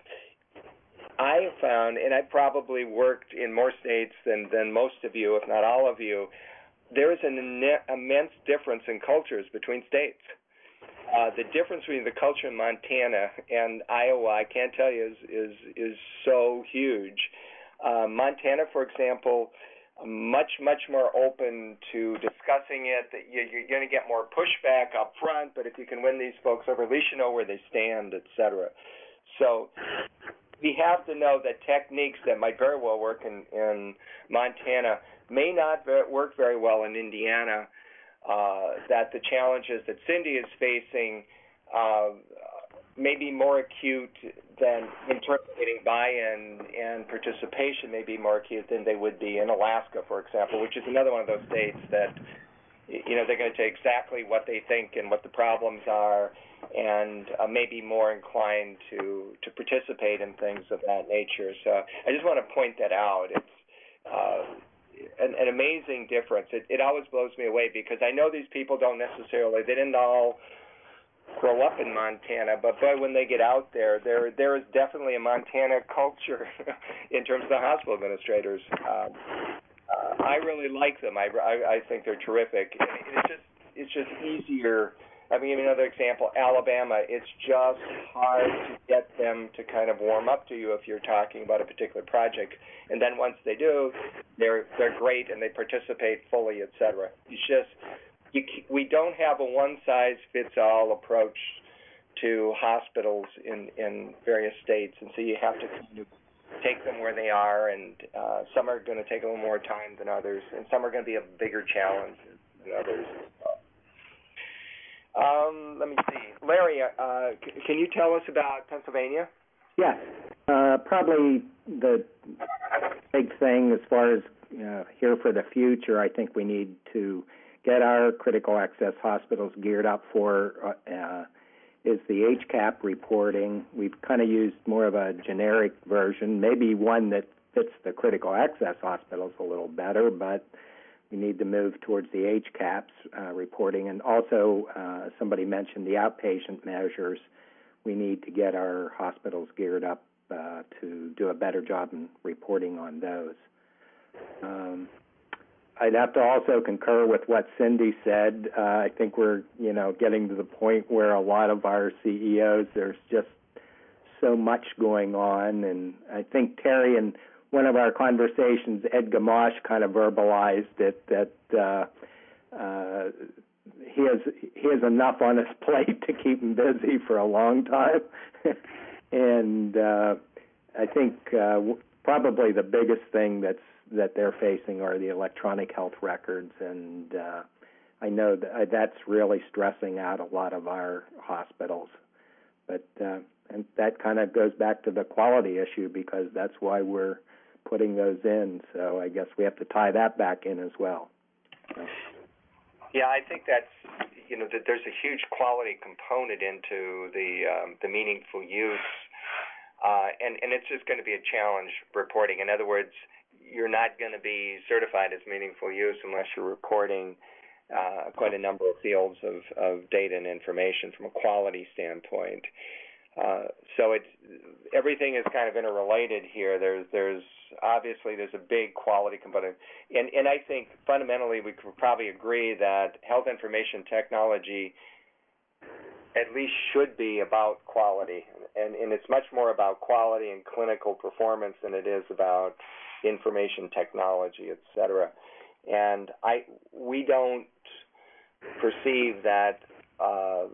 I have found, and I've probably worked in more states than, than most of you, if not all of you, there is an immense difference in cultures between states. Uh, the difference between the culture in Montana and Iowa, I can't tell you, is is, is so huge. Uh, Montana, for example, much, much more open to discussing it. That you, you're going to get more pushback up front, but if you can win these folks over, at least you know where they stand, et cetera. So we have to know that techniques that might very well work in, in Montana may not work very well in Indiana, uh, that the challenges that Cindy is facing uh, may be more acute than in terms of getting buy-in and participation may be more acute than they would be in Alaska, for example, which is another one of those states that, you know, they're going to take exactly what they think and what the problems are and uh, maybe more inclined to, to participate in things of that nature. So I just want to point that out. It's uh, an, an amazing difference. It, it always blows me away because I know these people don't necessarily, they didn't all grow up in Montana, but boy, when they get out there, there there is definitely a Montana culture in terms of the hospital administrators. Um, uh, I really like them. I, I, I think they're terrific. And it's just it's just easier. I mean, give you another example. Alabama. It's just hard to get them to kind of warm up to you if you're talking about a particular project. And then once they do, they're they're great and they participate fully, et cetera. It's just You, we don't have a one-size-fits-all approach to hospitals in, in various states, and so you have to kind of take them where they are, and uh, some are going to take a little more time than others, and some are going to be a bigger challenge than others. Um, let me see. Larry, uh, c- can you tell us about Pennsylvania? Yes. Uh, probably the big thing as far as uh, here for the future, I think we need to get our critical access hospitals geared up for uh, is the H C A P reporting. We've kind of used more of a generic version, maybe one that fits the critical access hospitals a little better, but we need to move towards the H C A Ps uh, reporting. And also, uh, somebody mentioned the outpatient measures. We need to get our hospitals geared up uh, to do a better job in reporting on those. Um, I'd have to also concur with what Cindy said. Uh, I think we're, you know, getting to the point where a lot of our C E Os, there's just so much going on. And I think Terry, in one of our conversations, Ed Gamache kind of verbalized it, that uh, uh, he has he has enough on his plate to keep him busy for a long time. and uh, I think uh, probably the biggest thing that's that they're facing are the electronic health records, and uh, I know that that's really stressing out a lot of our hospitals. But uh, and that kind of goes back to the quality issue because that's why we're putting those in. So I guess we have to tie that back in as well. So. Yeah, I think that's you know that there's a huge quality component into the um, the meaningful use, uh, and and it's just going to be a challenge reporting. In other words, you're not going to be certified as meaningful use unless you're recording uh, quite a number of fields of, of data and information from a quality standpoint. Uh, so it's everything is kind of interrelated here. There's there's obviously there's a big quality component, and and I think fundamentally we could probably agree that health information technology at least should be about quality, and and it's much more about quality and clinical performance than it is about information technology, et cetera. And I, we don't perceive that uh,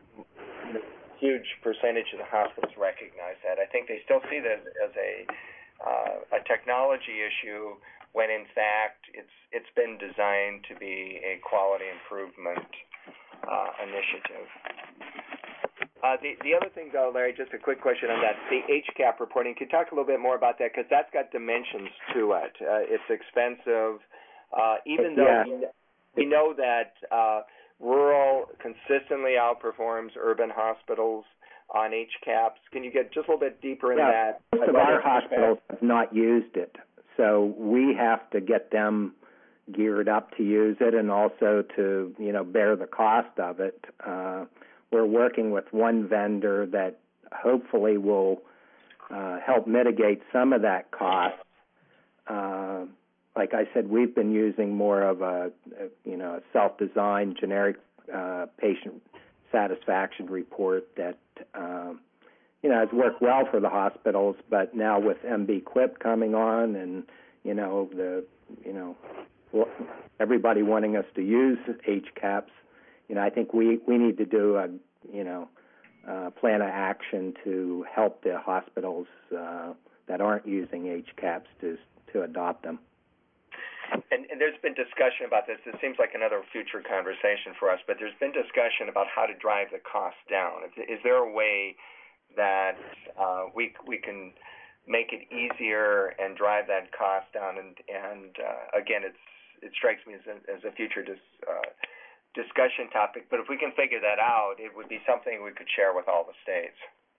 a huge percentage of the hospitals recognize that. I think they still see that as a uh, a technology issue when in fact it's it's been designed to be a quality improvement uh, initiative. Uh, the the other thing, though, Larry, just a quick question on that, the H CAP reporting. Can you talk a little bit more about that? Because that's got dimensions to it. Uh, it's expensive, uh, even though yeah. we, we know that uh, rural consistently outperforms urban hospitals on H CAPs. Can you get just a little bit deeper in yeah, that? Most of our hospitals have not used it, so we have to get them geared up to use it and also to, you know, bear the cost of it. Uh, we're working with one vendor that hopefully will uh, help mitigate some of that cost. Uh, like I said, we've been using more of a, a you know, a self-designed generic uh, patient satisfaction report that, um, you know, has worked well for the hospitals, but now with M B Quip coming on and, you know, the, you know, everybody wanting us to use H CAPs, you know, I think we, we need to do a, you know, uh, plan of action to help the hospitals uh, that aren't using H CAPs to to adopt them. And, and there's been discussion about this. It seems like another future conversation for us, but there's been discussion about how to drive the cost down. Is, is there a way that uh, we we can make it easier and drive that cost down? And, and uh, again, it's it strikes me as a, as a future dis, uh, discussion topic. But if we can figure that out, it would be something we could share with all the states.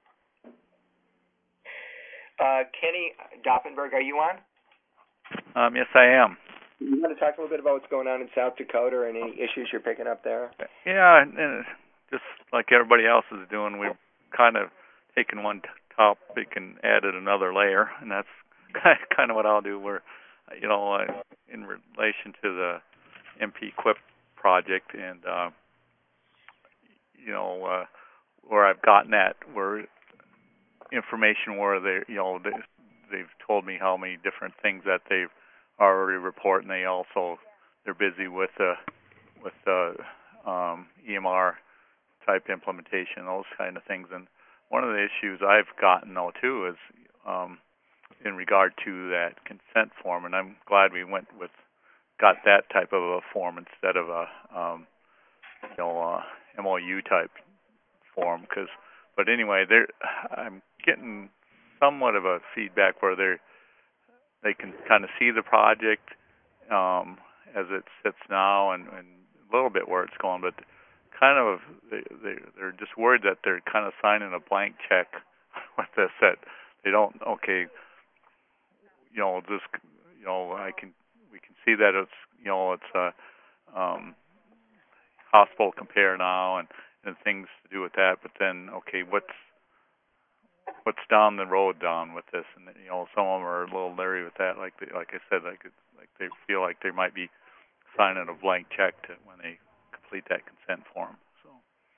Uh, Kenny Doffenberg, are you on? Um, yes, I am. You want to talk a little bit about what's going on in South Dakota or any issues you're picking up there? Yeah, and just like everybody else is doing, we've kind of taken one topic and added another layer, and that's kind of what I'll do. We're, you know, uh, in relation to the M P Quip project, and uh, you know, uh, where I've gotten at, where information where they, you know, they, they've told me how many different things that they've already report, and they also they're busy with the with the um, E M R type implementation, those kind of things. And one of the issues I've gotten though too is um, in regard to that consent form, and I'm glad we went with got that type of a form instead of a um, you know uh, M O U type form. Because, but anyway, there I'm getting somewhat of a feedback where they're they can kind of see the project um, as it sits now, and, and a little bit where it's going, but kind of they, they they're just worried that they're kind of signing a blank check with this, that they don't okay, you know, just you know I can we can see that it's you know it's a um, hospital compare now and, and things to do with that, but then okay, what's what's down the road down with this, and you know some of them are a little leery with that. Like they, like I said, like it, like they feel like they might be signing a blank check to when they complete that consent form. So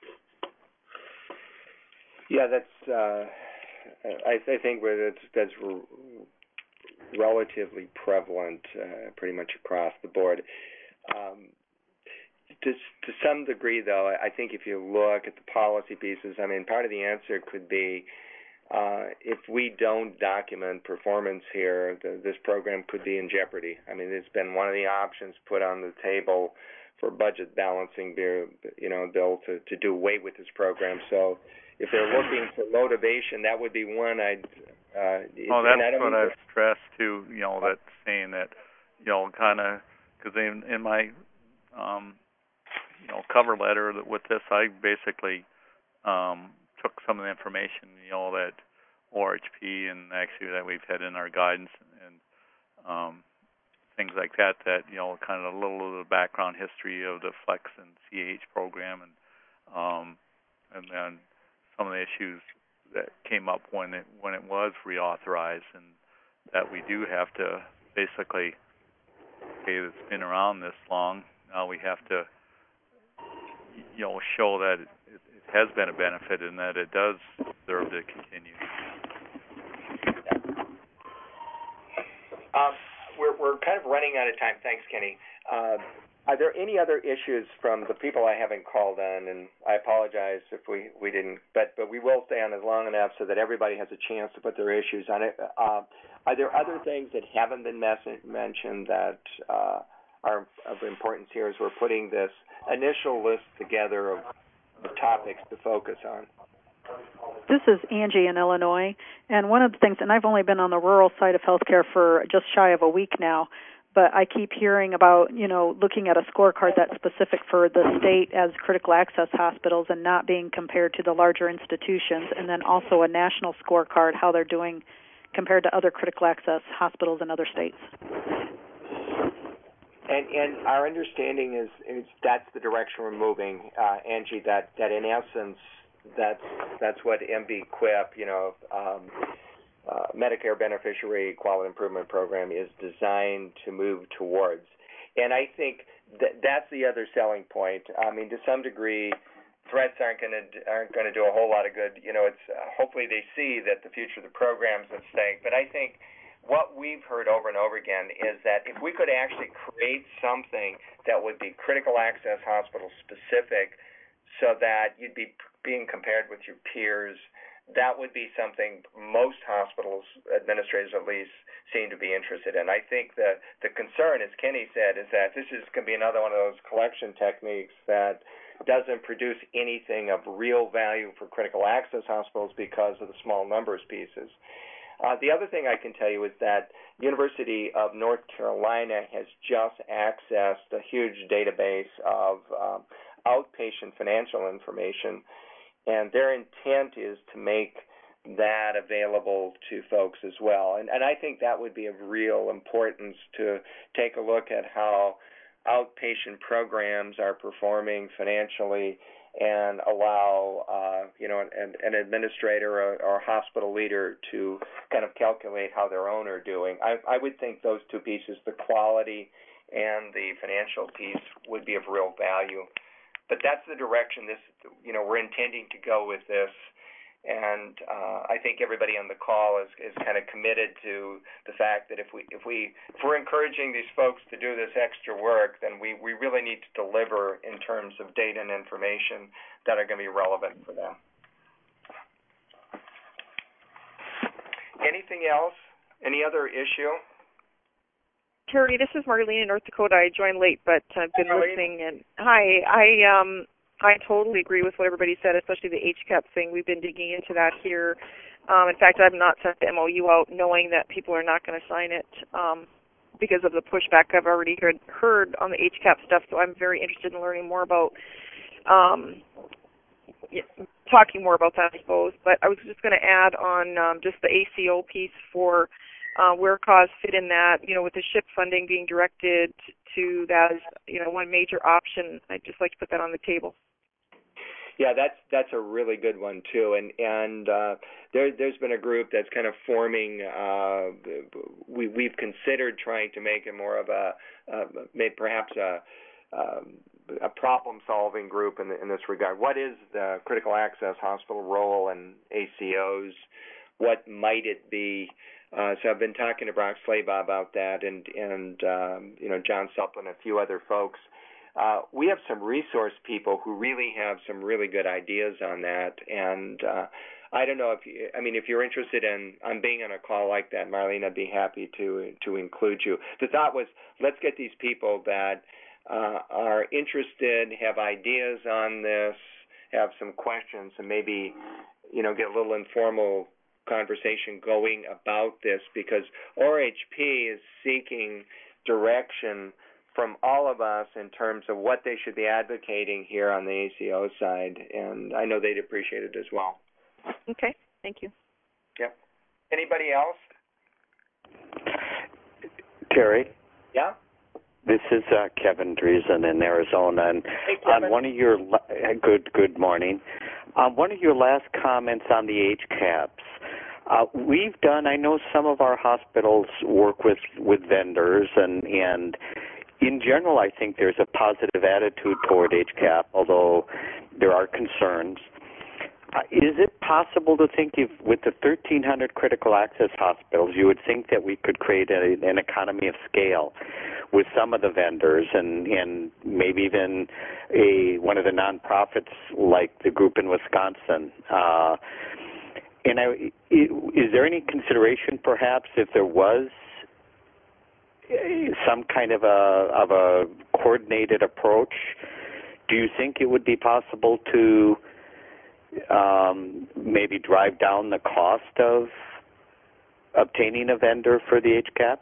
yeah, that's uh, I, I think where that's that's r- relatively prevalent, uh, pretty much across the board. Um, to to some degree, though, I think if you look at the policy pieces, I mean, part of the answer could be. Uh, if we don't document performance here, the, this program could be in jeopardy. I mean, it's been one of the options put on the table for budget balancing, you know, bill to, to do away with this program. So, if they're looking for motivation, that would be one I'd. Uh, oh, that's what I've stressed too. You know, that saying that, you know, kind of because in, in my, um, you know, cover letter with this, I basically. Um, took some of the information, you know, that O R H P and actually that we've had in our guidance and um, things like that, that, you know, kind of a little of the background history of the Flex and C A H program and um, and then some of the issues that came up when it when it was reauthorized, and that we do have to basically, okay, it's been around this long, now we have to, you know, show that it, it has been a benefit and that it does deserve to continue. Um, we're we're kind of running out of time. Thanks, Kenny. Uh, Are there any other issues from the people I haven't called on? And I apologize if we, we didn't, but, but we will stay on as long enough so that everybody has a chance to put their issues on it. Uh, are there other things that haven't been mes- mentioned that uh, are of importance here as we're putting this initial list together of the topics to focus on? This is Angie in Illinois, and one of the things, and I've only been on the rural side of healthcare for just shy of a week now, but I keep hearing about, you know, looking at a scorecard that's specific for the state as critical access hospitals and not being compared to the larger institutions, and then also a national scorecard, how they're doing compared to other critical access hospitals in other states. And, and our understanding is, is that's the direction we're moving, uh, Angie, that, that in essence, that's, that's what M B Q I P, you know, um, Uh, Medicare Beneficiary Quality Improvement Program is designed to move towards. And I think that that's the other selling point. I mean, to some degree, threats aren't going to aren't going to do a whole lot of good. You know, it's uh, hopefully they see that the future of the program's at stake. But I think what we've heard over and over again is that if we could actually create something that would be critical access hospital specific, so that you'd be being compared with your peers, that would be something most hospitals, administrators at least, seem to be interested in. I think the the concern, as Kenny said, is that this is going to be another one of those collection techniques that doesn't produce anything of real value for critical access hospitals because of the small numbers pieces. Uh, the other thing I can tell you is that University of North Carolina has just accessed a huge database of um, outpatient financial information, and their intent is to make that available to folks as well. And, and I think that would be of real importance to take a look at how outpatient programs are performing financially and allow, uh, you know, an, an administrator or, or hospital leader to kind of calculate how their own are doing. I, I would think those two pieces, the quality and the financial piece, would be of real value. But that's the direction this, you know, we're intending to go with this, and uh, I think everybody on the call is, is kind of committed to the fact that if we if we if we're encouraging these folks to do this extra work, then we, we really need to deliver in terms of data and information that are going to be relevant for them. Anything else? Any other issue? Terry, this is Marlene in North Dakota. I joined late, but I've been Marlene. listening. And hi, I um I totally agree with what everybody said, especially the H C A P thing. We've been digging into that here. Um, in fact, I've not sent the M O U out, knowing that people are not going to sign it um, because of the pushback I've already heard, heard on the H C A P stuff. So I'm very interested in learning more about um, yeah, talking more about that, I suppose. But I was just going to add on um, just the A C O piece for. Uh, where costs fit in that, you know, with the S H I P funding being directed to that as, you know, one major option. I'd just like to put that on the table. Yeah, that's that's a really good one too, and and uh, there there's been a group that's kind of forming. Uh, we we've considered trying to make it more of a uh, maybe perhaps a um, a problem-solving group in, in this regard. What is the critical access hospital role in A C Os? What might it be? Uh, so I've been talking to Brock Slaybaugh about that, and and um, you know, John Supplin, a few other folks. Uh, we have some resource people who really have some really good ideas on that, and uh, I don't know if you, I mean if you're interested in on being on a call like that, Marlene, I'd be happy to to include you. The thought was, let's get these people that uh, are interested, have ideas on this, have some questions, and maybe you know get a little informal conversation going about this, because O R H P is seeking direction from all of us in terms of what they should be advocating here on the A C O side, and I know they'd appreciate it as well. Okay, thank you. Yep. Anybody else? Terry? Yeah? This is uh, Kevin Driesen in Arizona, and hey, Kevin. on one of your uh, good good morning, on one of your last comments on the H C A Ps, uh, we've done. I know some of our hospitals work with, with vendors, and and in general, I think there's a positive attitude toward H C A P, although there are concerns. Uh, is it possible to think if with the thirteen hundred critical access hospitals, you would think that we could create a, an economy of scale with some of the vendors, and and maybe even a one of the nonprofits like the group in Wisconsin. Uh, and I, is there any consideration, perhaps, if there was some kind of a of a coordinated approach? Do you think it would be possible to um, maybe drive down the cost of obtaining a vendor for the H C A P?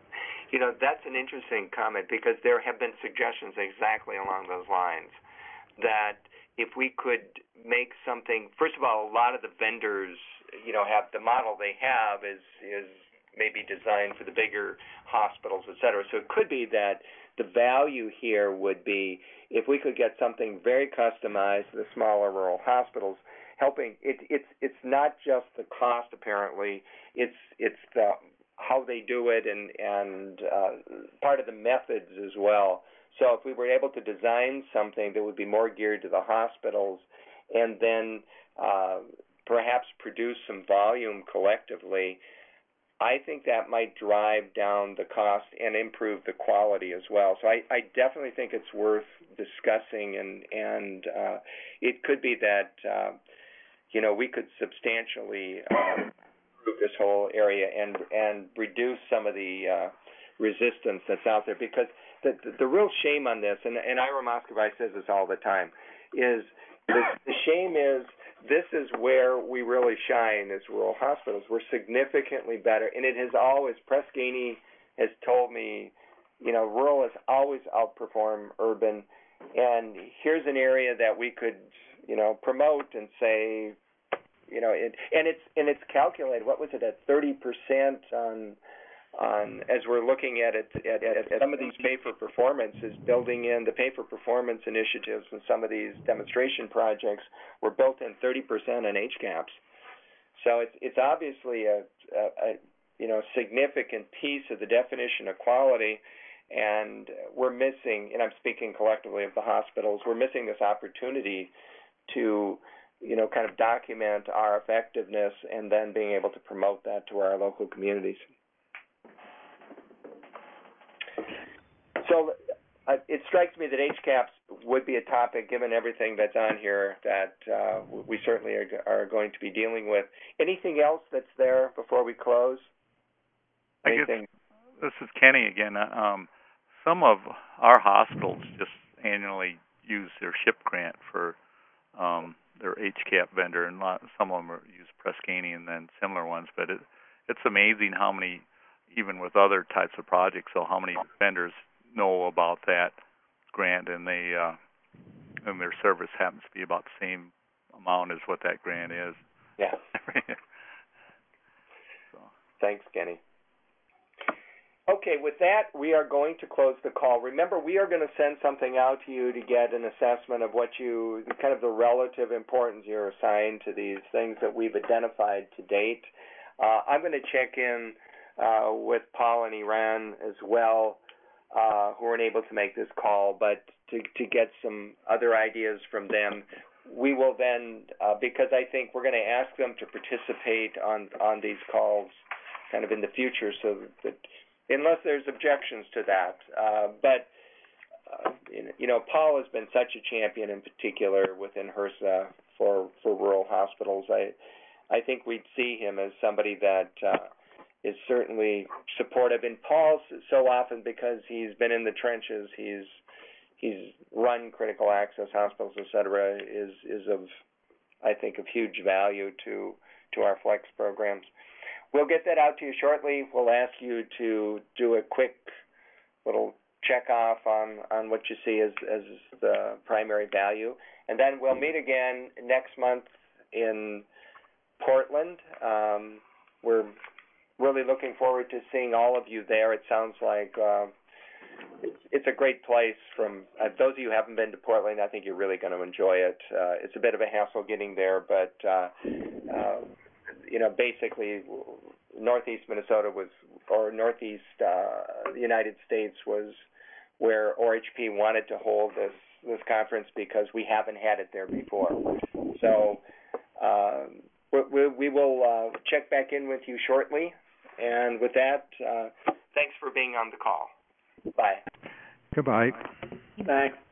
You know, that's an interesting comment, because there have been suggestions exactly along those lines, that if we could make something, first of all, a lot of the vendors, you know, have the model they have is is maybe designed for the bigger hospitals, et cetera. So it could be that the value here would be if we could get something very customized to the smaller rural hospitals, helping. It, it's it's not just the cost, apparently. It's it's the how they do it and and uh, part of the methods as well. So if we were able to design something that would be more geared to the hospitals, and then uh, perhaps produce some volume collectively, I think that might drive down the cost and improve the quality as well. So I, I definitely think it's worth discussing, and and uh, it could be that uh, you know we could substantially uh, improve this whole area and and reduce some of the uh, resistance that's out there. Because the the, the real shame on this, and and Ira Moscovite says this all the time, is the, the shame is. This is where we really shine as rural hospitals. We're significantly better, and it has always, Press Ganey has told me, you know, rural has always outperformed urban, and here's an area that we could, you know, promote and say, you know, it, and it's and it's calculated. What was it at thirty percent on on as we're looking at it at, at, at some of these pay for performances, building in the pay for performance initiatives and some of these demonstration projects were built in thirty percent on H C A Ps. So it's it's obviously a, a, a you know significant piece of the definition of quality, and we're missing, and I'm speaking collectively of the hospitals, we're missing this opportunity to you know kind of document our effectiveness and then being able to promote that to our local communities. So uh, it strikes me that H C A Ps would be a topic, given everything that's on here, that uh, we certainly are, are going to be dealing with. Anything else that's there before we close? Anything? I guess this is Kenny again. Um, some of our hospitals just annually use their SHIP grant for um, their H C A P vendor, and lot, some of them are, use Press Ganey and then similar ones. But it, it's amazing how many, even with other types of projects, so how many vendors know about that grant, and they uh, and their service happens to be about the same amount as what that grant is. Yeah. So. Thanks, Kenny. Okay, with that, we are going to close the call. Remember, we are going to send something out to you to get an assessment of what you, kind of the relative importance you're assigned to these things that we've identified to date. Uh, I'm going to check in uh, with Paul and Iran as well, Uh, who weren't able to make this call, but to, to get some other ideas from them. We will then, uh, because I think we're going to ask them to participate on, on these calls kind of in the future, so that, unless there's objections to that. Uh, but, uh, you know, Paul has been such a champion in particular within HRSA for, for rural hospitals. I, I think we'd see him as somebody that uh, is certainly supportive, and Paul's so often, because he's been in the trenches, he's he's run critical access hospitals, et cetera, is is of, I think, of huge value to to our FLEX programs. We'll get that out to you shortly. We'll ask you to do a quick little check off on, on what you see as, as the primary value, and then we'll meet again next month in Portland. Um, we're really looking forward to seeing all of you there. It sounds like uh, it's, it's a great place. From uh, those of you who haven't been to Portland, I think you're really going to enjoy it. Uh, it's a bit of a hassle getting there, but uh, uh, you know, basically, Northeast Minnesota was, or Northeast uh, the United States was where O R H P wanted to hold this this conference, because we haven't had it there before. So um, we, we will uh, check back in with you shortly. And with that, uh, thanks for being on the call. Bye. Goodbye. Thanks.